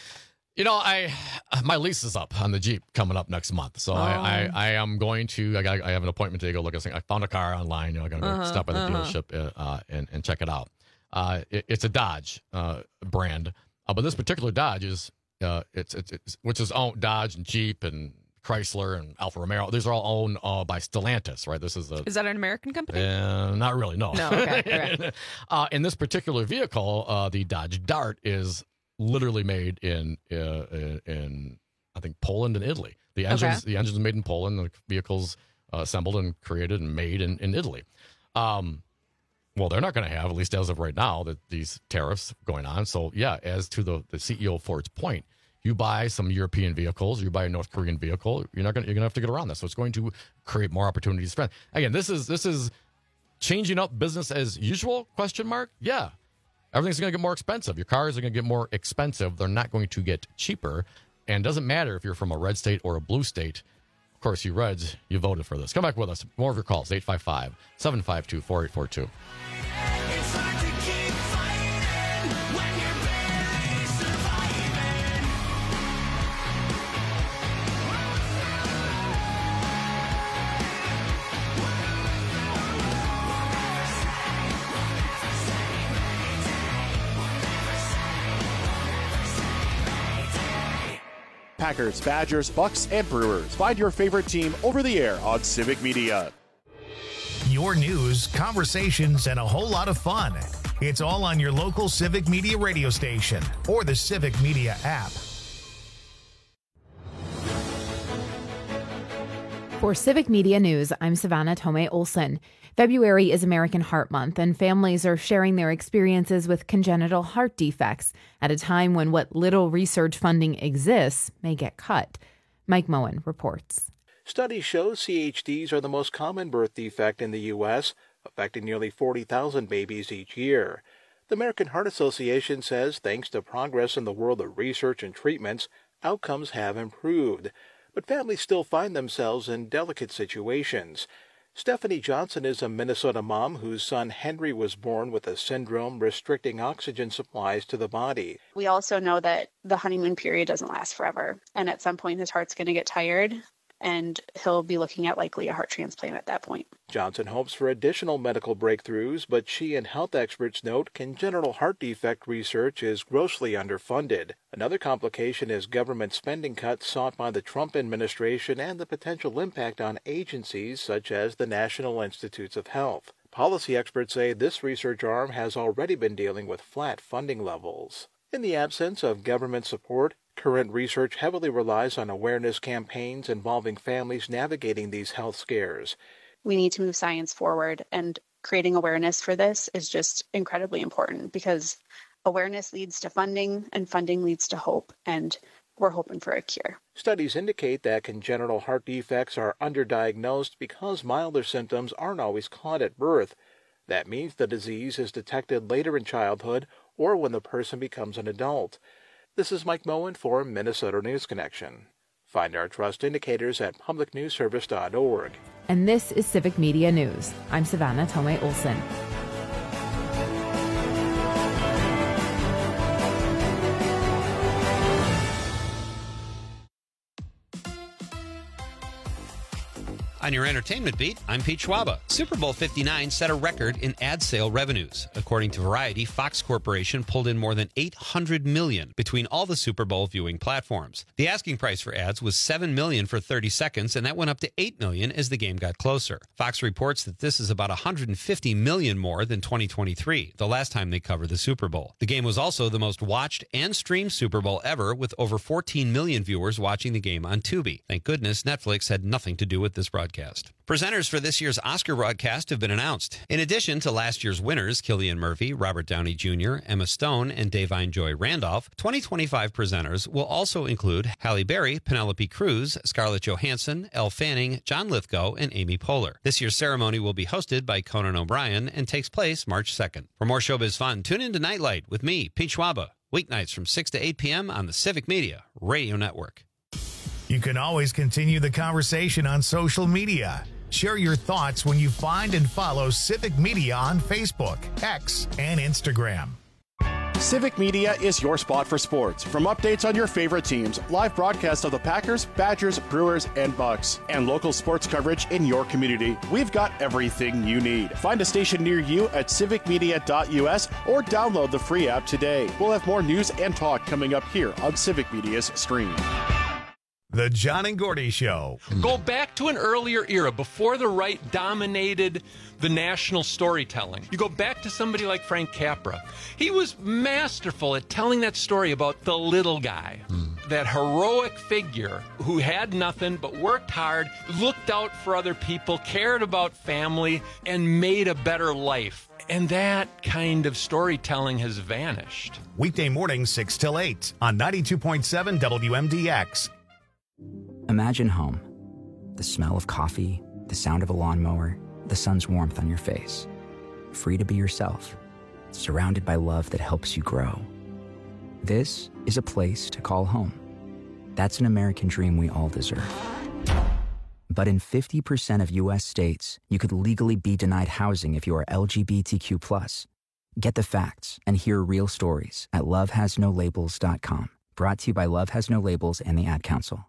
You know, I my lease is up on the Jeep coming up next month, so oh. I, I I am going to. I got I have an appointment to go look at. I found a car online. You know, I'm gonna uh-huh, go stop by the uh-huh. dealership uh, and and check it out. Uh, it, it's a Dodge uh, brand, uh, but this particular Dodge is uh, it's, it's it's which is owned Dodge and Jeep and Chrysler and Alfa Romeo. These are all owned uh, by Stellantis, right? This is a is that an American company? Uh, not really, no. No. Okay. okay. uh, in this particular vehicle, uh, the Dodge Dart is literally made in uh, in I think Poland and Italy. The engines okay. the engines made in Poland. The vehicles uh, assembled and created and made in, in Italy. Um, well, they're not going to have, at least as of right now, that these tariffs going on. So yeah, as to the, the C E O of Ford's point, you buy some European vehicles, you buy a North Korean vehicle, you're not going you're going to have to get around this. So it's going to create more opportunities to spend. Again, this is this is changing up business as usual? Question mark. Yeah. Everything's going to get more expensive. Your cars are going to get more expensive. They're not going to get cheaper. And it doesn't matter if you're from a red state or a blue state. Of course, you Reds, you voted for this. Come back with us. More of your calls, eight five five, seven five two, four eight four two. Packers, Badgers, Bucks, and Brewers. Find your favorite team over the air on Civic Media. your news, conversations, and a whole lot of fun. It's all on your local Civic Media radio station or the Civic Media app. For Civic Media News, I'm Savannah Tomei Olson. February is American Heart Month, and families are sharing their experiences with congenital heart defects at a time when what little research funding exists may get cut. Mike Moen reports. Studies show C H Ds are the most common birth defect in the U S, affecting nearly forty thousand babies each year. The American Heart Association says thanks to progress in the world of research and treatments, outcomes have improved. But families still find themselves in delicate situations. Stephanie Johnson is a Minnesota mom whose son Henry was born with a syndrome restricting oxygen supplies to the body. We also know that the honeymoon period doesn't last forever, and at some point his heart's going to get tired, and he'll be looking at likely a heart transplant at that point. Johnson hopes for additional medical breakthroughs, but she and health experts note congenital heart defect research is grossly underfunded. Another complication is government spending cuts sought by the Trump administration and the potential impact on agencies such as the National Institutes of Health. Policy experts say this research arm has already been dealing with flat funding levels. In the absence of government support, current research heavily relies on awareness campaigns involving families navigating these health scares. We need to move science forward, and creating awareness for this is just incredibly important because awareness leads to funding, and funding leads to hope, and we're hoping for a cure. Studies indicate that congenital heart defects are underdiagnosed because milder symptoms aren't always caught at birth. That means the disease is detected later in childhood or when the person becomes an adult. This is Mike Moen for Minnesota News Connection. Find our trust indicators at public news service dot org. And this is Civic Media News. I'm Savannah Tomei Olson. On your entertainment beat, I'm Pete Schwaba. Super Bowl fifty-nine set a record in ad sale revenues. According to Variety, Fox Corporation pulled in more than eight hundred million dollars between all the Super Bowl viewing platforms. The asking price for ads was seven million dollars for thirty seconds, and that went up to eight million dollars as the game got closer. Fox reports that this is about one hundred fifty million dollars more than twenty twenty-three, the last time they covered the Super Bowl. The game was also the most watched and streamed Super Bowl ever, with over fourteen million viewers watching the game on Tubi. Thank goodness Netflix had nothing to do with this broadcast. Presenters for this year's Oscar broadcast have been announced. In addition to last year's winners, Cillian Murphy, Robert Downey Junior, Emma Stone, and Da'Vine Joy Randolph, twenty twenty-five presenters will also include Halle Berry, Penelope Cruz, Scarlett Johansson, Elle Fanning, John Lithgow, and Amy Poehler. This year's ceremony will be hosted by Conan O'Brien and takes place March second. For more showbiz fun, tune in to Nightlight with me, Pete Schwaba, weeknights from six to eight p.m. on the Civic Media Radio Network. You can always continue the conversation on social media. Share your thoughts when you find and follow Civic Media on Facebook, X, and Instagram. Civic Media is your spot for sports. From updates on your favorite teams, live broadcasts of the Packers, Badgers, Brewers, and Bucks, and local sports coverage in your community, we've got everything you need. Find a station near you at civic media dot u s or download the free app today. We'll have more news and talk coming up here on Civic Media's stream. The John and Gordy Show. Go back to an earlier era before the right dominated the national storytelling. You go back to somebody like Frank Capra. He was masterful at telling that story about the little guy, mm. that heroic figure who had nothing but worked hard, looked out for other people, cared about family, and made a better life. And that kind of storytelling has vanished. Weekday morning, six till eight on ninety-two point seven W M D X. Imagine home. The smell of coffee, the sound of a lawnmower, the sun's warmth on your face. Free to be yourself, surrounded by love that helps you grow. This is a place to call home. That's an American dream we all deserve. But in fifty percent of U S states, you could legally be denied housing if you are L G B T Q plus. Get the facts and hear real stories at love has no labels dot com. Brought to you by Love Has No Labels and the Ad Council.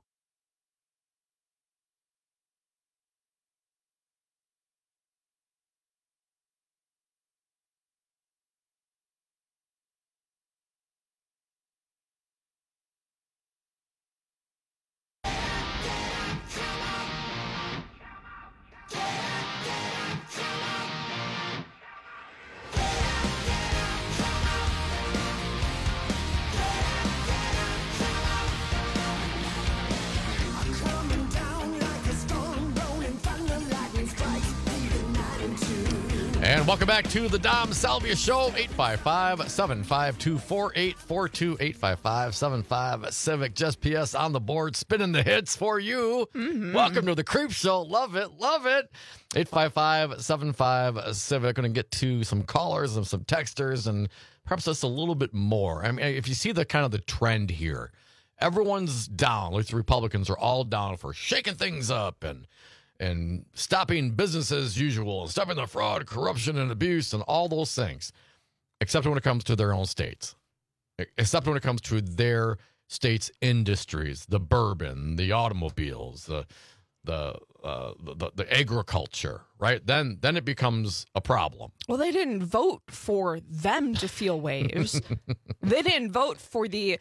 And welcome back to the Dom Salvia Show. eight five five, seven five two, four eight four two, eight five five, seven five Civic. Just P S on the board, spinning the hits for you. Mm-hmm. Welcome to the Creep Show. Love it, love it. eight five five, seven five Civic. Going to get to some callers and some texters and perhaps just a little bit more. I mean, if you see the kind of the trend here, everyone's down. Like the Republicans are all down for shaking things up and and stopping business as usual, and stopping the fraud, corruption, and abuse, and all those things, except when it comes to their own states, except when it comes to their states' industries, the bourbon, the automobiles, the the uh, the, the agriculture, right? Then then it becomes a problem. Well, they didn't vote for them to feel waves. They didn't vote for the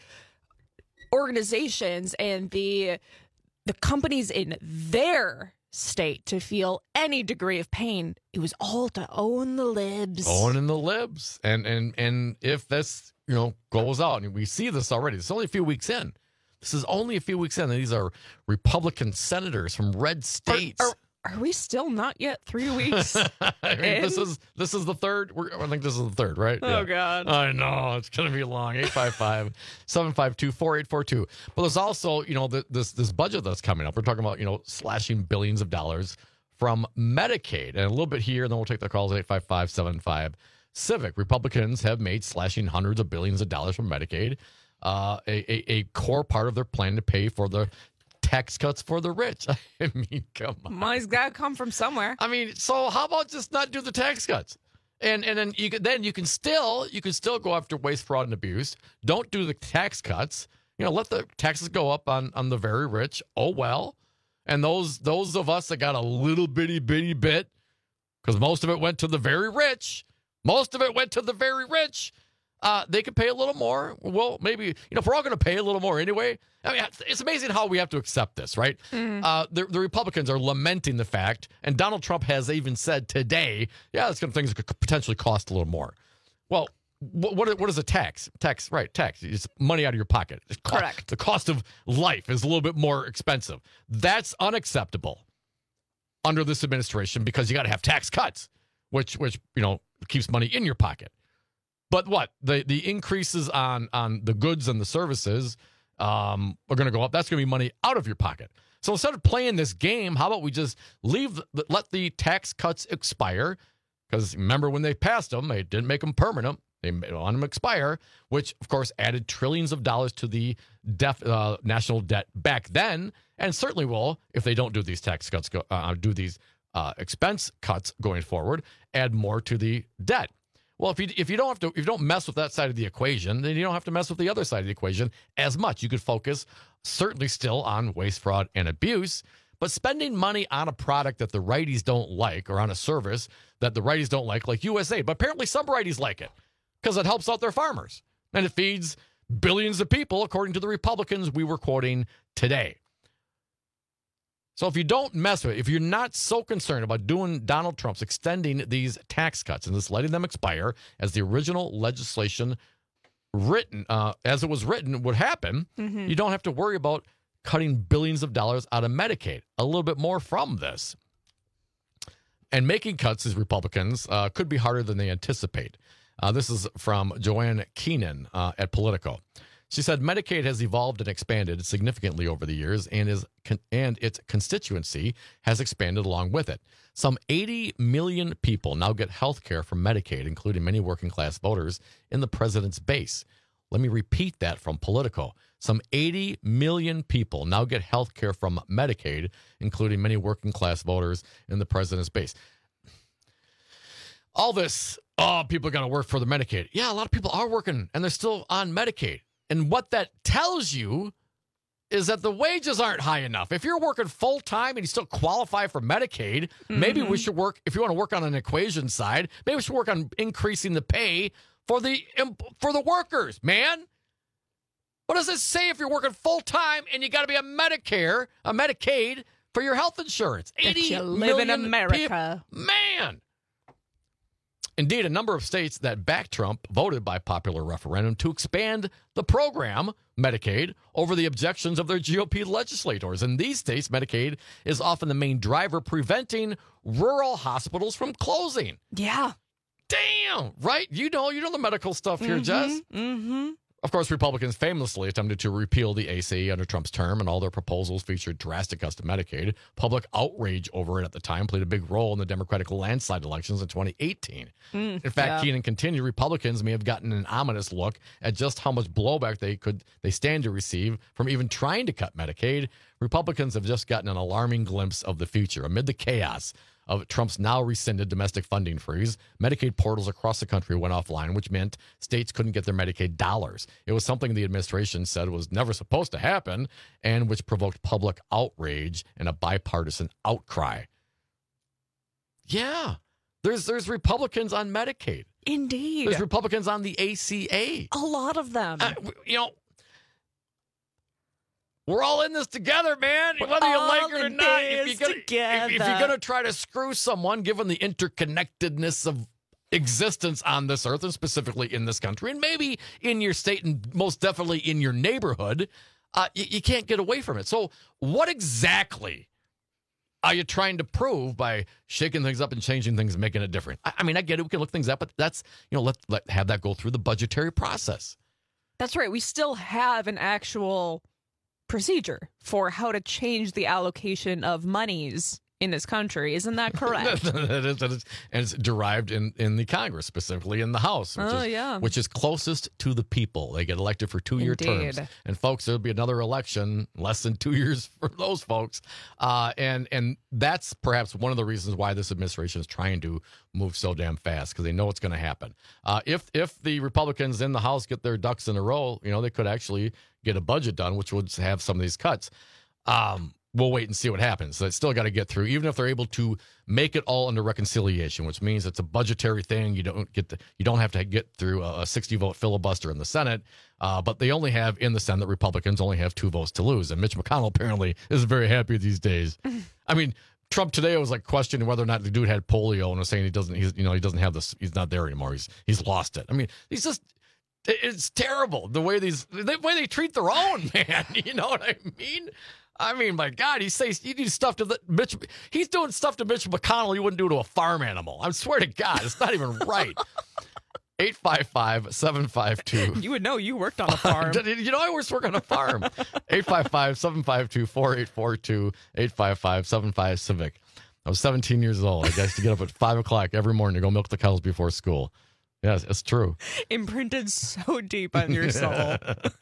organizations and the the companies in their state to feel any degree of pain. It was all to own the libs. Owning the libs. And and and if this, you know, goes out, and we see this already, it's only a few weeks in. This is only a few weeks in, and these are Republican senators from red states. Are, are, are we still not yet three weeks? I mean, this is this is the third. We're, I think this is the third, right? Oh, yeah. God. I know. It's going to be long. eight five five, seven five two, four eight four two. But there's also, you know, the, this this budget that's coming up. We're talking about, you know, slashing billions of dollars from Medicaid. And a little bit here, and then we'll take the calls at eight five five, seven five Civic. Republicans have made slashing hundreds of billions of dollars from Medicaid uh, a, a, a core part of their plan to pay for the tax cuts for the rich. I mean, come on. Money's got to come from somewhere. I mean, so how about just not do the tax cuts? And and then you can, then you can still you can still go after waste, fraud, and abuse. Don't do the tax cuts. You know, let the taxes go up on, on the very rich. Oh well. And those those of us that got a little bitty bitty bit, because most of it went to the very rich. Most of it went to the very rich. Uh, they could pay a little more. Well, maybe, you know, if we're all going to pay a little more anyway. I mean, it's amazing how we have to accept this, right? Mm-hmm. Uh, the, the Republicans are lamenting the fact, and Donald Trump has even said today, yeah, it's going to things that could potentially cost a little more. Well, what what, what is a tax? Tax, right? Tax. It's money out of your pocket. It's co- Correct. The cost of life is a little bit more expensive. That's unacceptable under this administration because you got to have tax cuts, which which you know keeps money in your pocket. But what the the increases on on the goods and the services um, are going to go up. That's going to be money out of your pocket. So instead of playing this game, how about we just leave the, let the tax cuts expire? Because remember when they passed them, they didn't make them permanent. They let them expire, which of course added trillions of dollars to the def, uh, national debt back then, and certainly will if they don't do these tax cuts, go, uh, do these uh, expense cuts going forward, add more to the debt. Well, if you if you don't have to if you don't mess with that side of the equation, then you don't have to mess with the other side of the equation as much. You could focus certainly still on waste, fraud, and abuse, but spending money on a product that the righties don't like or on a service that the righties don't like, like U S A I D. But apparently some righties like it because it helps out their farmers and it feeds billions of people, according to the Republicans we were quoting today. So if you don't mess with it, if you're not so concerned about doing Donald Trump's extending these tax cuts and just letting them expire as the original legislation written, uh, as it was written, would happen, mm-hmm. you don't have to worry about cutting billions of dollars out of Medicaid. A little bit more from this. And making cuts as Republicans uh, could be harder than they anticipate. Uh, this is from Joanne Keenan uh, at Politico. She said Medicaid has evolved and expanded significantly over the years, and is con- and its constituency has expanded along with it. Some eighty million people now get health care from Medicaid, including many working-class voters in the president's base. Let me repeat that from Politico. Some eighty million people now get health care from Medicaid, including many working-class voters in the president's base. All this, oh, people are going to work for the Medicaid. Yeah, a lot of people are working, and they're still on Medicaid. And what that tells you is that the wages aren't high enough. If you're working full-time and you still qualify for Medicaid, mm-hmm. maybe we should work, if you want to work on an equation side, maybe we should work on increasing the pay for the for the workers, man. What does it say if you're working full-time and you got to be a Medicare, a Medicaid for your health insurance? eighty you live in America. People, man. Indeed, a number of states that backed Trump voted by popular referendum to expand the program, Medicaid, over the objections of their G O P legislators. In these states, Medicaid is often the main driver preventing rural hospitals from closing. Yeah. damn, right? You know, you know the medical stuff here, mm-hmm, Jess. Mm-hmm. Of course, Republicans famously attempted to repeal the A C A under Trump's term, and all their proposals featured drastic cuts to Medicaid. Public outrage over it at the time played a big role in the Democratic landslide elections in twenty eighteen. Mm, in fact, yeah. Keenan continued, Republicans may have gotten an ominous look at just how much blowback they could they stand to receive from even trying to cut Medicaid. Republicans have just gotten an alarming glimpse of the future. Amid the chaos of Trump's now rescinded domestic funding freeze, Medicaid portals across the country went offline, which meant states couldn't get their Medicaid dollars. It was something the administration said was never supposed to happen and which provoked public outrage and a bipartisan outcry. Yeah, there's there's Republicans on Medicaid. Indeed. There's Republicans on the A C A. A lot of them. Uh, you know, we're all in this together, man. We're Whether you all like it or in not, if this you're, gonna, if, if you're together. gonna try to screw someone, given the interconnectedness of existence on this earth, and specifically in this country, and maybe in your state, and most definitely in your neighborhood, uh, you, you can't get away from it. So, what exactly are you trying to prove by shaking things up and changing things and making it different? I, I mean, I get it. We can look things up, but that's, you know, let let have that go through the budgetary process. That's right. We still have an actual procedure for how to change the allocation of monies in this country. Isn't that correct? that is, that is, and it's derived in, in the Congress, specifically in the House, which, Oh, is, yeah. which is closest to the people. They get elected for two-year terms. Indeed. And, folks, there'll be another election less than two years for those folks. Uh, and, and that's perhaps one of the reasons why this administration is trying to move so damn fast, because they know it's going to happen. Uh, if if the Republicans in the House get their ducks in a row, you know, they could actually get a budget done, which would have some of these cuts. Um We'll wait and see what happens. So it's still got to get through, even if they're able to make it all under reconciliation, which means it's a budgetary thing. You don't get the, you don't have to get through a sixty vote filibuster in the Senate, uh, but they only have in the Senate, Republicans only have two votes to lose, and Mitch McConnell apparently is very happy these days. I mean, Trump today was like questioning whether or not the dude had polio and was saying he doesn't, he's, you know, he doesn't have this, he's not there anymore. He's he's lost it. I mean, he's just. It's terrible the way these the way they treat their own, man. You know what I mean? I mean, my God, he says he do stuff to the Mitch. He's doing stuff to Mitch McConnell you wouldn't do to a farm animal. I swear to God, it's not even right. eight five five, seven five two You would know you worked on a farm. You know, I was working on a farm. eight five five, seven five two, four eight four two, eight five five, seven five Civic. I was seventeen years old. I guess to get up at five o'clock every morning to go milk the cows before school. Yes, it's true. Imprinted so deep on your soul.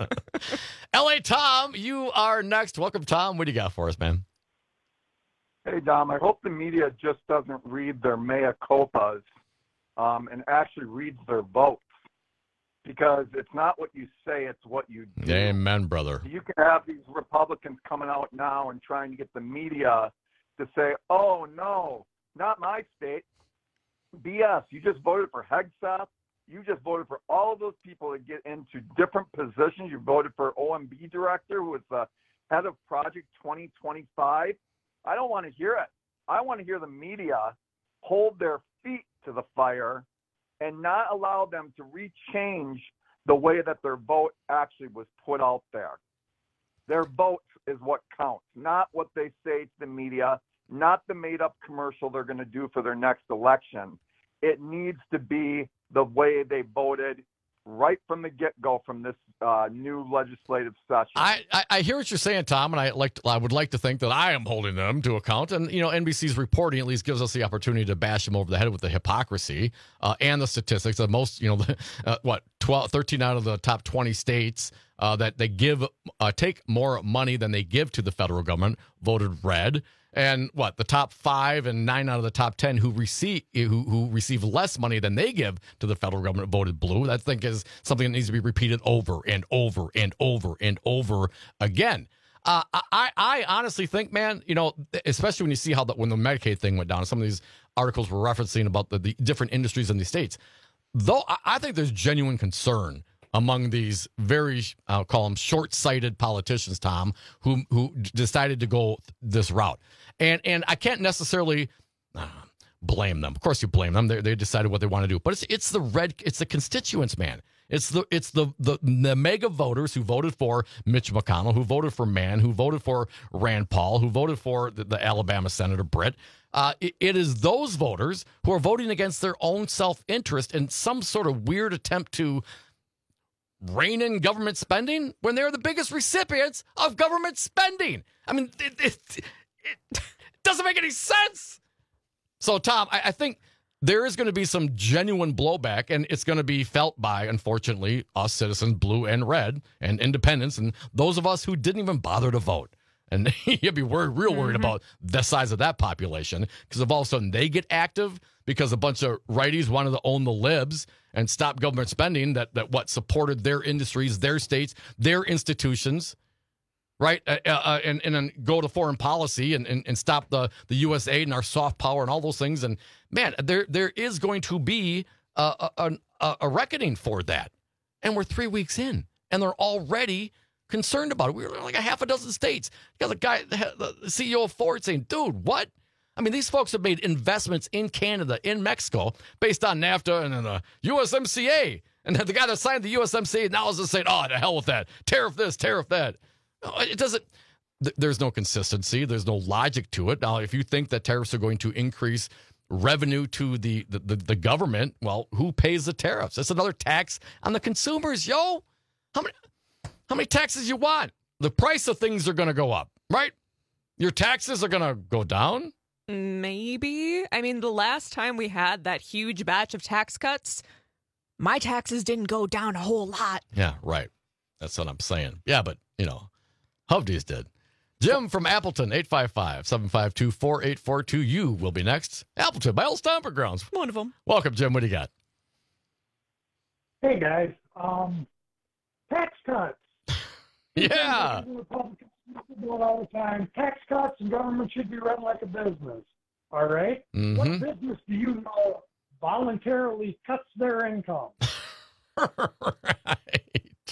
L A Tom, you are next. Welcome, Tom. What do you got for us, man? Hey, Dom, I hope the media just doesn't read their mea culpas um, and actually reads their votes, because it's not what you say, it's what you do. Amen, brother. You can have these Republicans coming out now and trying to get the media to say, oh, no, not my state. B S. You just voted for Hegseth. You just voted for all of those people that get into different positions. You voted for O M B director, who was the head of Project twenty twenty-five. I don't want to hear it. I want to hear the media hold their feet to the fire and not allow them to rechange the way that their vote actually was put out there. Their vote is what counts, not what they say to the media, not the made-up commercial they're going to do for their next election. It needs to be the way they voted right from the get-go from this uh, new legislative session. I, I, I hear what you're saying, Tom, and I like to, I would like to think that I am holding them to account. And, you know, N B C's reporting at least gives us the opportunity to bash them over the head with the hypocrisy uh, and the statistics that most, you know, uh, what, twelve, thirteen out of the top twenty states uh, that they give, uh, take more money than they give to the federal government voted red. And what, the top five and nine out of the top ten who receive who, who receive less money than they give to the federal government voted blue. That I think is something that needs to be repeated over and over and over and over again. Uh, I, I honestly think, man, you know, especially when you see how the, when the Medicaid thing went down, some of these articles were referencing about the, the different industries in the states. Though I, I think there's genuine concern among these very, I'll call them short-sighted politicians, Tom, who who decided to go this route. And and I can't necessarily uh, blame them. Of course you blame them. They, they decided what they want to do. But it's it's the red, it's the constituents, man. It's the it's the, the the mega voters who voted for Mitch McConnell, who voted for Mann, who voted for Rand Paul, who voted for the, the Alabama Senator Britt. Uh, it, it is those voters who are voting against their own self-interest in some sort of weird attempt to rein in government spending when they're the biggest recipients of government spending. I mean, it, it, it doesn't make any sense. So, Tom, I, I think there is going to be some genuine blowback, and it's going to be felt by, unfortunately, us citizens, blue and red, and independents, and those of us who didn't even bother to vote. And you'd be worried, real worried mm-hmm. about the size of that population, because if all of a sudden they get active because a bunch of righties wanted to own the libs and stop government spending that, that what supported their industries, their states, their institutions, right? Uh, uh, and, and then go to foreign policy and, and, and stop the, the U S aid and our soft power and all those things. And, man, there there is going to be a, a, a, a reckoning for that. And we're three weeks in, and they're already concerned about it. We were like a half a dozen states. You got the guy, the C E O of Ford saying, dude, what? I mean, these folks have made investments in Canada, in Mexico, based on NAFTA and then the U S M C A. And the guy that signed the U S M C A now is just saying, oh, to hell with that. Tariff this, tariff that. No, it doesn't. Th- there's no consistency. There's no logic to it. Now, if you think that tariffs are going to increase revenue to the, the, the, the government, well, who pays the tariffs? That's another tax on the consumers, yo. How many, how many taxes you want? The price of things are going to go up, right? Your taxes are going to go down? Maybe. I mean, the last time we had that huge batch of tax cuts, my taxes didn't go down a whole lot. Yeah, right. That's what I'm saying. Yeah, but, you know, Hovde's did. Jim from Appleton, eight five five, seven five two, four eight four two. You will be next. Appleton, my old stomping grounds. One of them. Welcome, Jim. What do you got? Hey, guys. Um, tax cuts. Yeah. Republicans do it all the time. Tax cuts and government should be run like a business. All right? Mm-hmm. What business do you know voluntarily cuts their income? Right.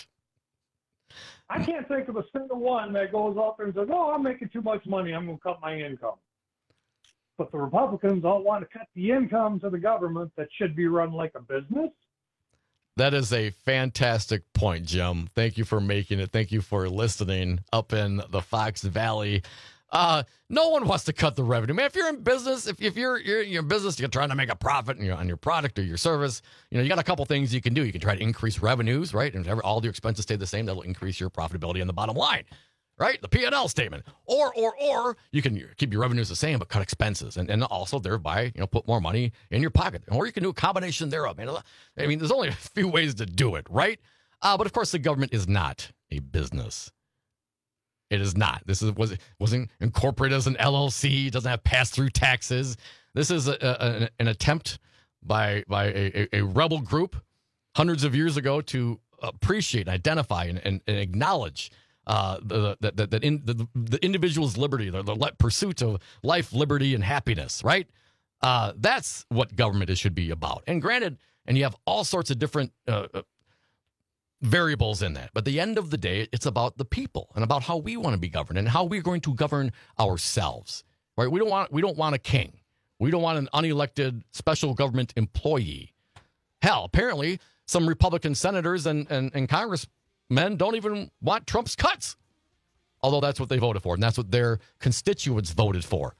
I can't think of a single one that goes up and says, oh, I'm making too much money, I'm going to cut my income. But the Republicans all want to cut the income to the government that should be run like a business. That is a fantastic point, Jim. Thank you for making it. Thank you for listening up in the Fox Valley. Uh, no one wants to cut the revenue. Man, if you're in business, if, if you're, you're you're in business, you're trying to make a profit on your, on your product or your service, you know, you got a couple things you can do. You can try to increase revenues, right? And if all your expenses stay the same, that'll increase your profitability on the bottom line, right? The P and L statement. Or, or, or you can keep your revenues the same, but cut expenses and, and also thereby, you know, put more money in your pocket. Or you can do a combination thereof. Man, I mean, there's only a few ways to do it, right? Uh, but of course, the government is not a business. It is not. This is was wasn't incorporated as an L L C. It doesn't have pass-through taxes. This is a, a, an attempt by by a, a rebel group hundreds of years ago to appreciate, identify, and, and, and acknowledge uh, the the, the, the, in, the the individual's liberty, the, the pursuit of life, liberty, and happiness. Right? Uh, that's what government is, should be about. And granted, and you have all sorts of different Uh, variables in that. But at the end of the day, it's about the people and about how we want to be governed and how we're going to govern ourselves. Right? We don't want we don't want a king. We don't want an unelected special government employee. Hell, apparently some Republican senators and, and, and congressmen don't even want Trump's cuts. Although that's what they voted for, and that's what their constituents voted for.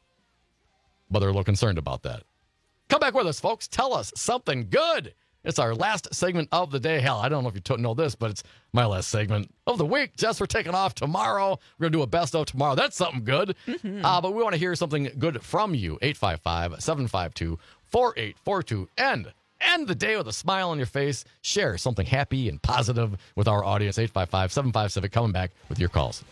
But they're a little concerned about that. Come back with us, folks. Tell us something good. It's our last segment of the day. Hell, I don't know if you know this, but it's my last segment of the week. Jess, we're taking off tomorrow. We're going to do a best of tomorrow. That's something good. Mm-hmm. Uh, but we want to hear something good from you. eight five five, seven five two, four eight four two. And end the day with a smile on your face. Share something happy and positive with our audience. eight five five, seven five seven. Coming back with your calls.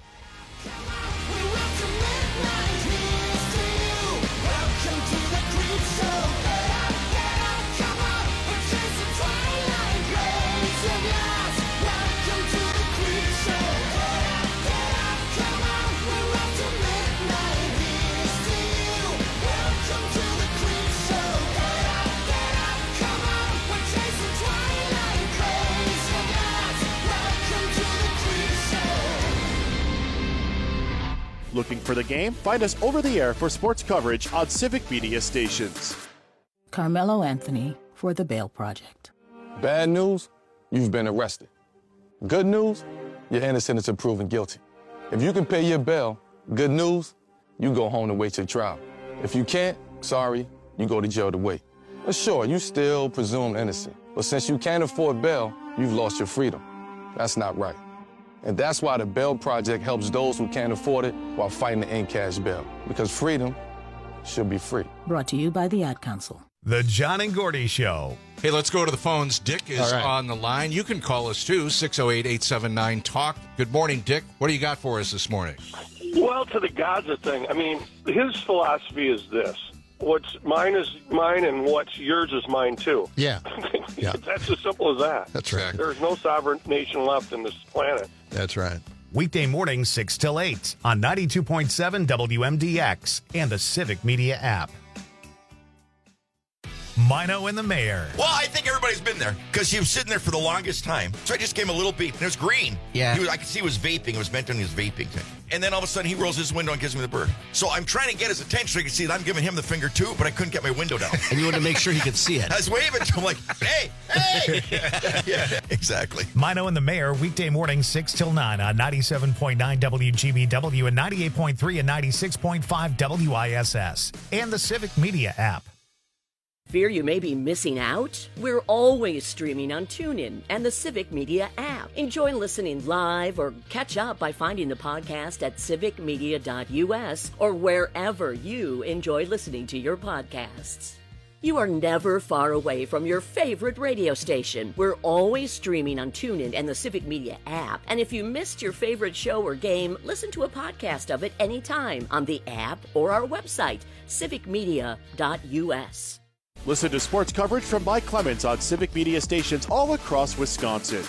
Looking for the game? Find us over the air for sports coverage on Civic Media stations. Carmelo Anthony for the Bail Project. Bad news? you've been arrested. Good news, you're innocent until proven guilty. If you can pay your bail, good news, you go home to wait your trial. If you can't, sorry, you go to jail to wait. But sure, you still presumed innocent. But since you can't afford bail, you've lost your freedom. That's not right. And that's why the Bail Project helps those who can't afford it while fighting to end cash bail. Because freedom should be free. Brought to you by the Ad Council. The John and Gordy Show. Hey, let's go to the phones. Dick is All right. on the line. You can call us, too, six oh eight, eight seven nine, talk. Good morning, Dick. What do you got for us this morning? Well, to the Gaza thing, I mean, his philosophy is this. What's mine is mine, and what's yours is mine, too. Yeah. yeah. That's as simple as that. That's right. There's no sovereign nation left in this planet. That's right. Weekday mornings, six till eight on ninety-two point seven W M D X and the Civic Media app. Mino and the Mayor. Well, I think everybody's been there because he was sitting there for the longest time. So I just gave him a little beep, and it was green. Yeah. He was, I could see he was vaping. It was meant on his vaping thing. And then all of a sudden, he rolls his window and gives me the bird. So I'm trying to get his attention so he can see that I'm giving him the finger, too, but I couldn't get my window down. And you wanted to make sure he could see it. I was waving to him like, hey, hey. yeah, exactly. Mino and the Mayor, weekday mornings, six till nine on ninety-seven point nine W G B W and ninety-eight point three and ninety-six point five W I S S and the Civic Media app. Fear you may be missing out? We're always streaming on TuneIn and the Civic Media app. Enjoy listening live or catch up by finding the podcast at civic media dot U S or wherever you enjoy listening to your podcasts. You are never far away from your favorite radio station. We're always streaming on TuneIn and the Civic Media app. And if you missed your favorite show or game, listen to a podcast of it anytime on the app or our website, civic media dot U S. Listen to sports coverage from Mike Clemens on Civic Media stations all across Wisconsin.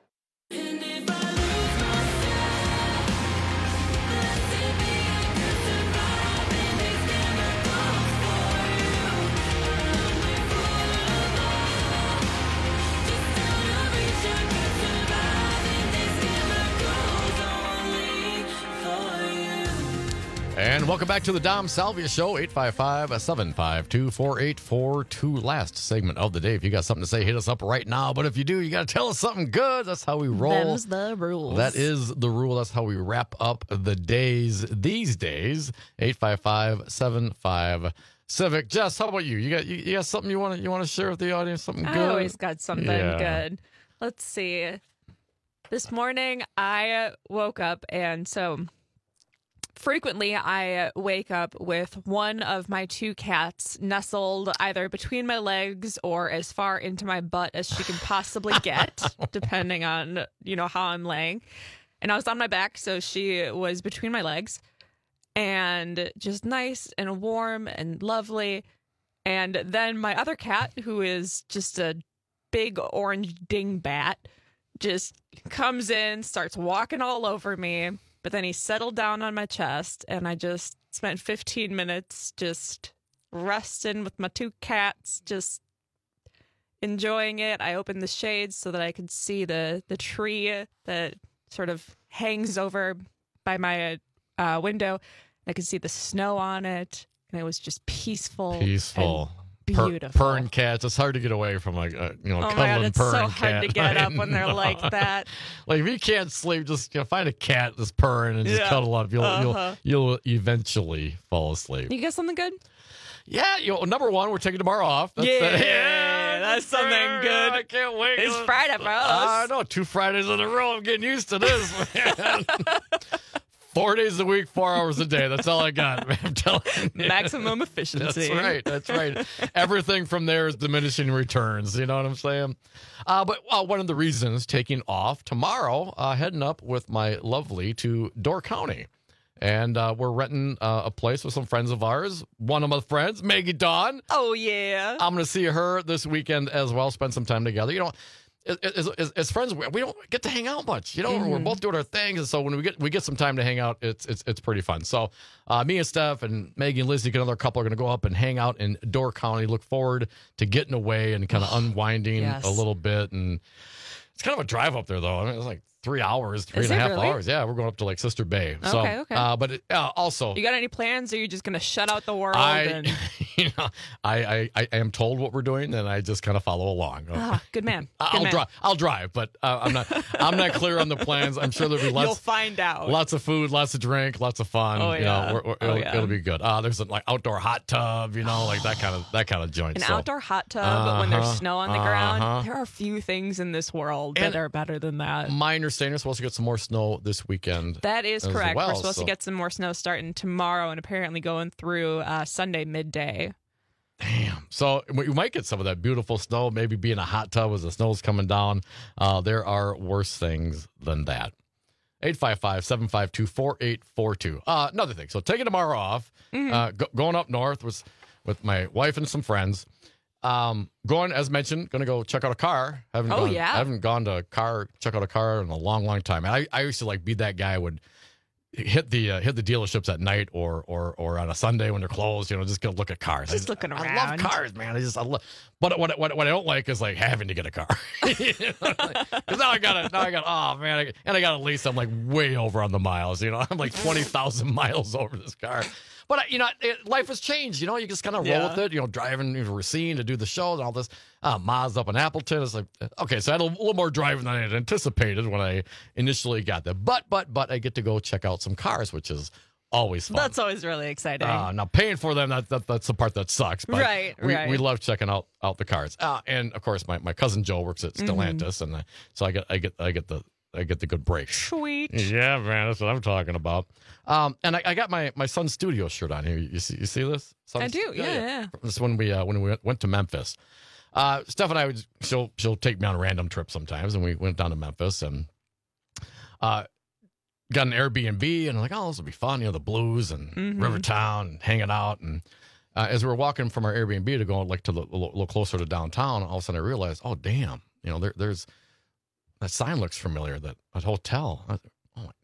And welcome back to the Dom Salvia Show, eight five five, seven five two, four eight four two. Last segment of the day. If you got something to say, hit us up right now. But if you do, you got to tell us something good. That's how we roll. Them's the rules. That is the rule. That's how we wrap up the days these days. eight five five, seven five, Civic. Jess, how about you? You got you, you got something you want to you want to share with the audience? Something good? I always got something Yeah. good. Let's see. This morning I woke up, and so frequently I wake up with one of my two cats nestled either between my legs or as far into my butt as she can possibly get, depending on, you know, how I'm laying. And I was on my back, so she was between my legs, and just nice and warm and lovely. And then my other cat, who is just a big orange dingbat, just comes in, starts walking all over me. But then he settled down on my chest, and I just spent fifteen minutes just resting with my two cats, just enjoying it. I opened the shades so that I could see the, the tree that sort of hangs over by my uh, window. I could see the snow on it, and it was just peaceful. Peaceful. And beautiful. Per, purring cats. It's hard to get away from like a you know Oh my cuddling God, it's purring so cat. hard to get I up when they're know. like that. Like if you can't sleep, just you know, find a cat that's purring and just Yeah. cuddle up. You'll Uh-huh. you'll you'll eventually fall asleep. You got something good? Yeah, you know, number one, we're taking tomorrow off. That's Yeah, the- that's something good. I can't wait. It's Friday for us. I know, two Fridays in a row. I'm getting used to this, man. Four days a week, four hours a day. That's all I got. Man. I'm telling you. Maximum efficiency. That's right. That's right. Everything from there is diminishing returns. You know what I'm saying? Uh, but uh, one of the reasons taking off tomorrow, uh, heading up with my lovely to Door County. And uh, we're renting uh, a place with some friends of ours. One of my friends, Maggie Dawn. Oh, yeah. I'm going to see her this weekend as well, spend some time together. You know, as, as, as friends, we don't get to hang out much. You know, Mm-hmm. we're both doing our things, and so when we get we get some time to hang out, it's it's it's pretty fun. So, uh, me and Steph and Maggie and Lizzie, another couple, are going to go up and hang out in Door County. Look forward to getting away and kind of unwinding yes. a little bit. And it's kind of a drive up there, though. I mean, it's like three hours, three Is and a it half really? hours. Yeah, we're going up to like Sister Bay. So, Okay, okay. Uh, but it, uh, also, You got any plans, or are you just going to shut out the world? I, and you know, I, I I am told what we're doing, and I just kind of follow along. Ah, good man. Good I'll man. drive. I'll drive, but uh, I'm not. I'm not clear on the plans. I'm sure there'll be lots. You'll find out. Lots of food, lots of drink, lots of fun. Oh, You yeah. know, we're, we're, Oh, it'll, yeah. it'll be good. Uh, there's a, like outdoor hot tub, you know, like that kind of that kind of joint. An so. outdoor hot tub, but when there's Uh-huh, snow on the uh-huh. ground, there are few things in this world And- that are better than that. My understanding is supposed to get some more snow this weekend. That is as correct. well, We're supposed so- to get some more snow starting tomorrow and apparently going through uh, Sunday midday. So we might get some of that beautiful snow, maybe be in a hot tub as the snow's coming down. Uh, there are worse things than that. eight five five, seven five two, four eight four two. Uh, another thing. So taking tomorrow off, Mm-hmm. uh, go, going up north was with my wife and some friends. Um, going, as mentioned, going to go check out a car. Haven't Oh, gone, yeah? I haven't gone to a car, check out a car in a long, long time. I, I used to like be that guy who would hit the uh, hit the dealerships at night or or or on a Sunday when they're closed. You know, just go look at cars. Just I, looking I around. love cars, man. I just I love. But what what what I don't like is like having to get a car. Because now I got to now I got oh man, I, and I got a lease. I'm like way over on the miles. You know, I'm like twenty thousand miles over this car. But you know, it, life has changed. You know, you just kind of roll Yeah. with it. You know, driving to Racine to do the show and all this. Uh, Maz up in Appleton. It's like okay, so I had a little more driving than I had anticipated when I initially got there. But but but I get to go check out some cars, which is always fun. That's always really exciting. Uh, now paying for them, that, that that's the part that sucks. But Right, we, right. we love checking out out the cars. Uh, and of course, my, my cousin Joe works at Stellantis, and uh, so I get I get I get the I get the good breaks. Sweet. Yeah, man, that's what I'm talking about. Um, and I, I got my my son's studio shirt on here. You see you see this? I Son's- do, yeah, yeah. This is when we uh, when we went, went to Memphis. Uh, Steph and I would she'll she'll take me on random trips sometimes, and we went down to Memphis and uh got an Airbnb, and I'm like, oh, this will be fun. You know, the blues and Mhm. Rivertown, and hanging out. And uh, as we were walking from our Airbnb to go like to the, a little, little closer to downtown, all of a sudden I realized, oh damn, you know, there, there's that sign looks familiar. That that hotel. I- Oh my.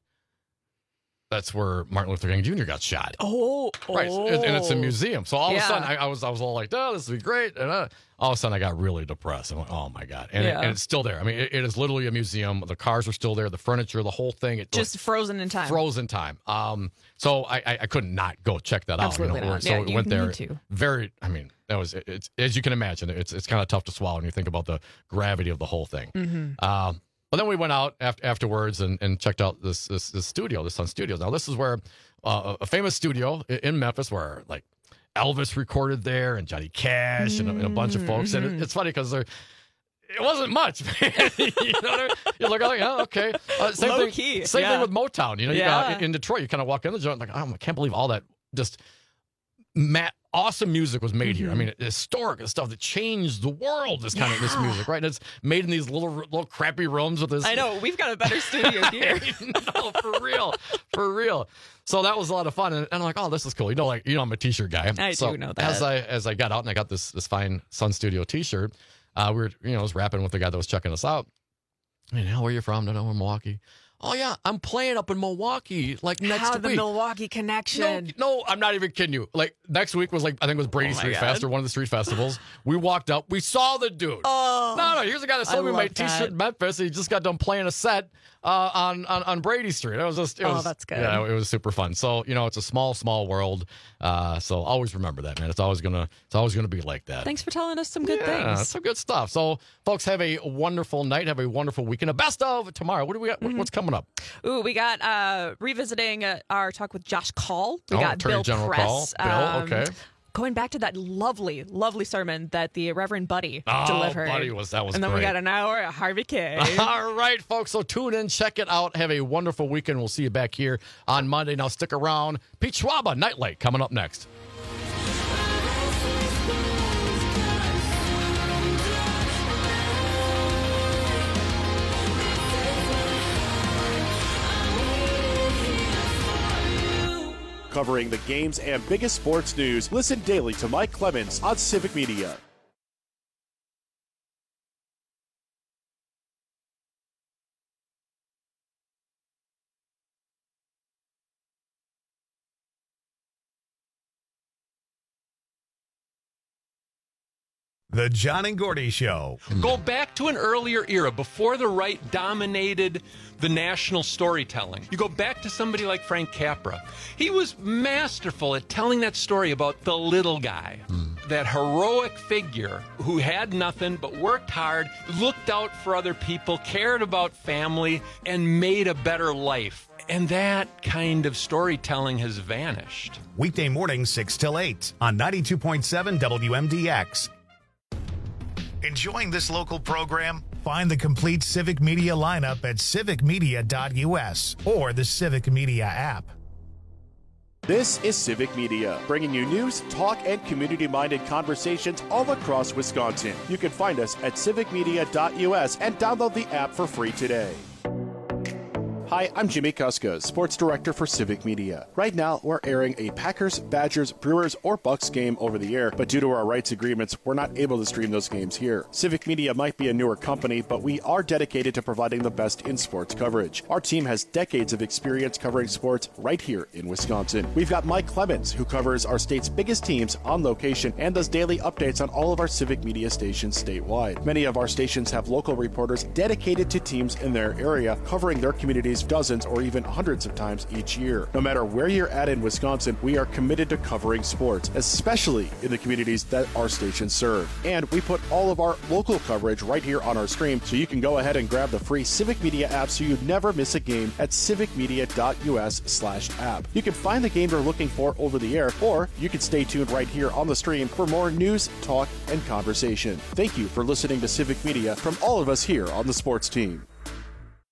That's where Martin Luther King Junior got shot. Oh, Right, and and it's a oh. museum. So all Yeah. of a sudden, I, I was I was all like, "Oh, this would be great." And uh, all of a sudden, I got really depressed. I went, "Oh my god!" And, it- Yeah. and it's still there. I mean, it, it is literally a museum. The cars are still there. The furniture, the whole thing. It Just frozen in time. frozen time. Um, so I, I I couldn't not go check that Absolutely out. You know? not. So Yeah, we you went there. need to. Very. I mean, that was it, it's as you can imagine. It's it's kind of tough to swallow when you think about the gravity of the whole thing. Mhm. Um, but then we went out after, afterwards and, and checked out this, this this studio, the Sun Studios. Now this is where uh, a famous studio i- in Memphis where like Elvis recorded there and Johnny Cash and, a, and a bunch of folks. And it, it's funny because they're it wasn't much, man. you know, you look like, oh, okay. Uh, same Low thing. key, Same yeah. thing with Motown. You know, you Yeah. got, in Detroit, you kind of walk in the joint like, oh, I can't believe all that just ma- awesome music was made here. I Mhm. mean, historic and stuff that changed the world. This kind of this Yeah. music, right? And it's made in these little little crappy rooms with this. I know. We've got a better studio here. no, for real, for real. So that was a lot of fun, and, and I'm like, oh, this is cool. You know, like you know, I'm a t-shirt guy. I so do know that. As I as I got out and I got this this fine Sun Studio t-shirt, uh, we were you know I was rapping with the guy that was checking us out. I mean, where are you from? No, no, we're Milwaukee. Oh yeah, I'm playing up in Milwaukee like next How the week. Milwaukee No, connection. no, I'm not even kidding you. Like next week was like I think it was Brady Oh my Street God. Fest or one of the street festivals. We walked up, we saw the dude. Oh, No, no, here's a guy that I sold me my love t-shirt that. in Memphis. He just got done playing a set uh, on, on on Brady Street. It was just, it Oh, was, that's good. Yeah, it was super fun. So you know, it's a small, small world. Uh, so always remember that, man. It's always gonna, it's always gonna be like that. Thanks for telling us some good Yeah, things. some good stuff. So, folks, have a wonderful night. Have a wonderful weekend. A best of tomorrow. What do we got? Mm-hmm. What's coming up? Ooh, we got uh, revisiting uh, our talk with Josh Call. We Oh, got Attorney Bill General Press. Call. Bill, okay. Going back to that lovely, lovely sermon that the Reverend Buddy Oh, delivered. Buddy was that was and then great. we got an hour of Harvey K. All right, folks. So tune in, check it out. Have a wonderful weekend. We'll see you back here on Monday. Now stick around. Pete Schwaba, Nightlight, coming up next. Covering the games and biggest sports news, listen daily to Mike Clemens on Civic Media. The John and Gordy Show. Go back to an earlier era before the right dominated the national storytelling. You go back to somebody like Frank Capra. He was masterful at telling that story about the little guy, mm. that heroic figure who had nothing but worked hard, looked out for other people, cared about family, and made a better life. And that kind of storytelling has vanished. Weekday mornings, six till eight on ninety-two point seven W M D X. Enjoying this local program? Find the complete Civic Media lineup at civic media dot U S or the Civic Media app. This is Civic Media, bringing you news, talk, and community-minded conversations all across Wisconsin. You can find us at civic media dot U S and download the app for free today. Hi, I'm Jimmy Kuska, Sports Director for Civic Media. Right now, we're airing a Packers, Badgers, Brewers, or Bucks game over the air, but due to our rights agreements, we're not able to stream those games here. Civic Media might be a newer company, but we are dedicated to providing the best in sports coverage. Our team has decades of experience covering sports right here in Wisconsin. We've got Mike Clemens, who covers our state's biggest teams on location and does daily updates on all of our Civic Media stations statewide. Many of our stations have local reporters dedicated to teams in their area, covering their communities dozens or even hundreds of times each year. No matter where you're at in Wisconsin, we are committed to covering sports, especially in the communities that our stations serve. And we put all of our local coverage right here on our stream, so you can go ahead and grab the free Civic Media app so you never miss a game at civic media dot U S slash app. You can find the game you're looking for over the air, or you can stay tuned right here on the stream for more news, talk, and conversation. Thank you for listening to Civic Media from all of us here on the sports team.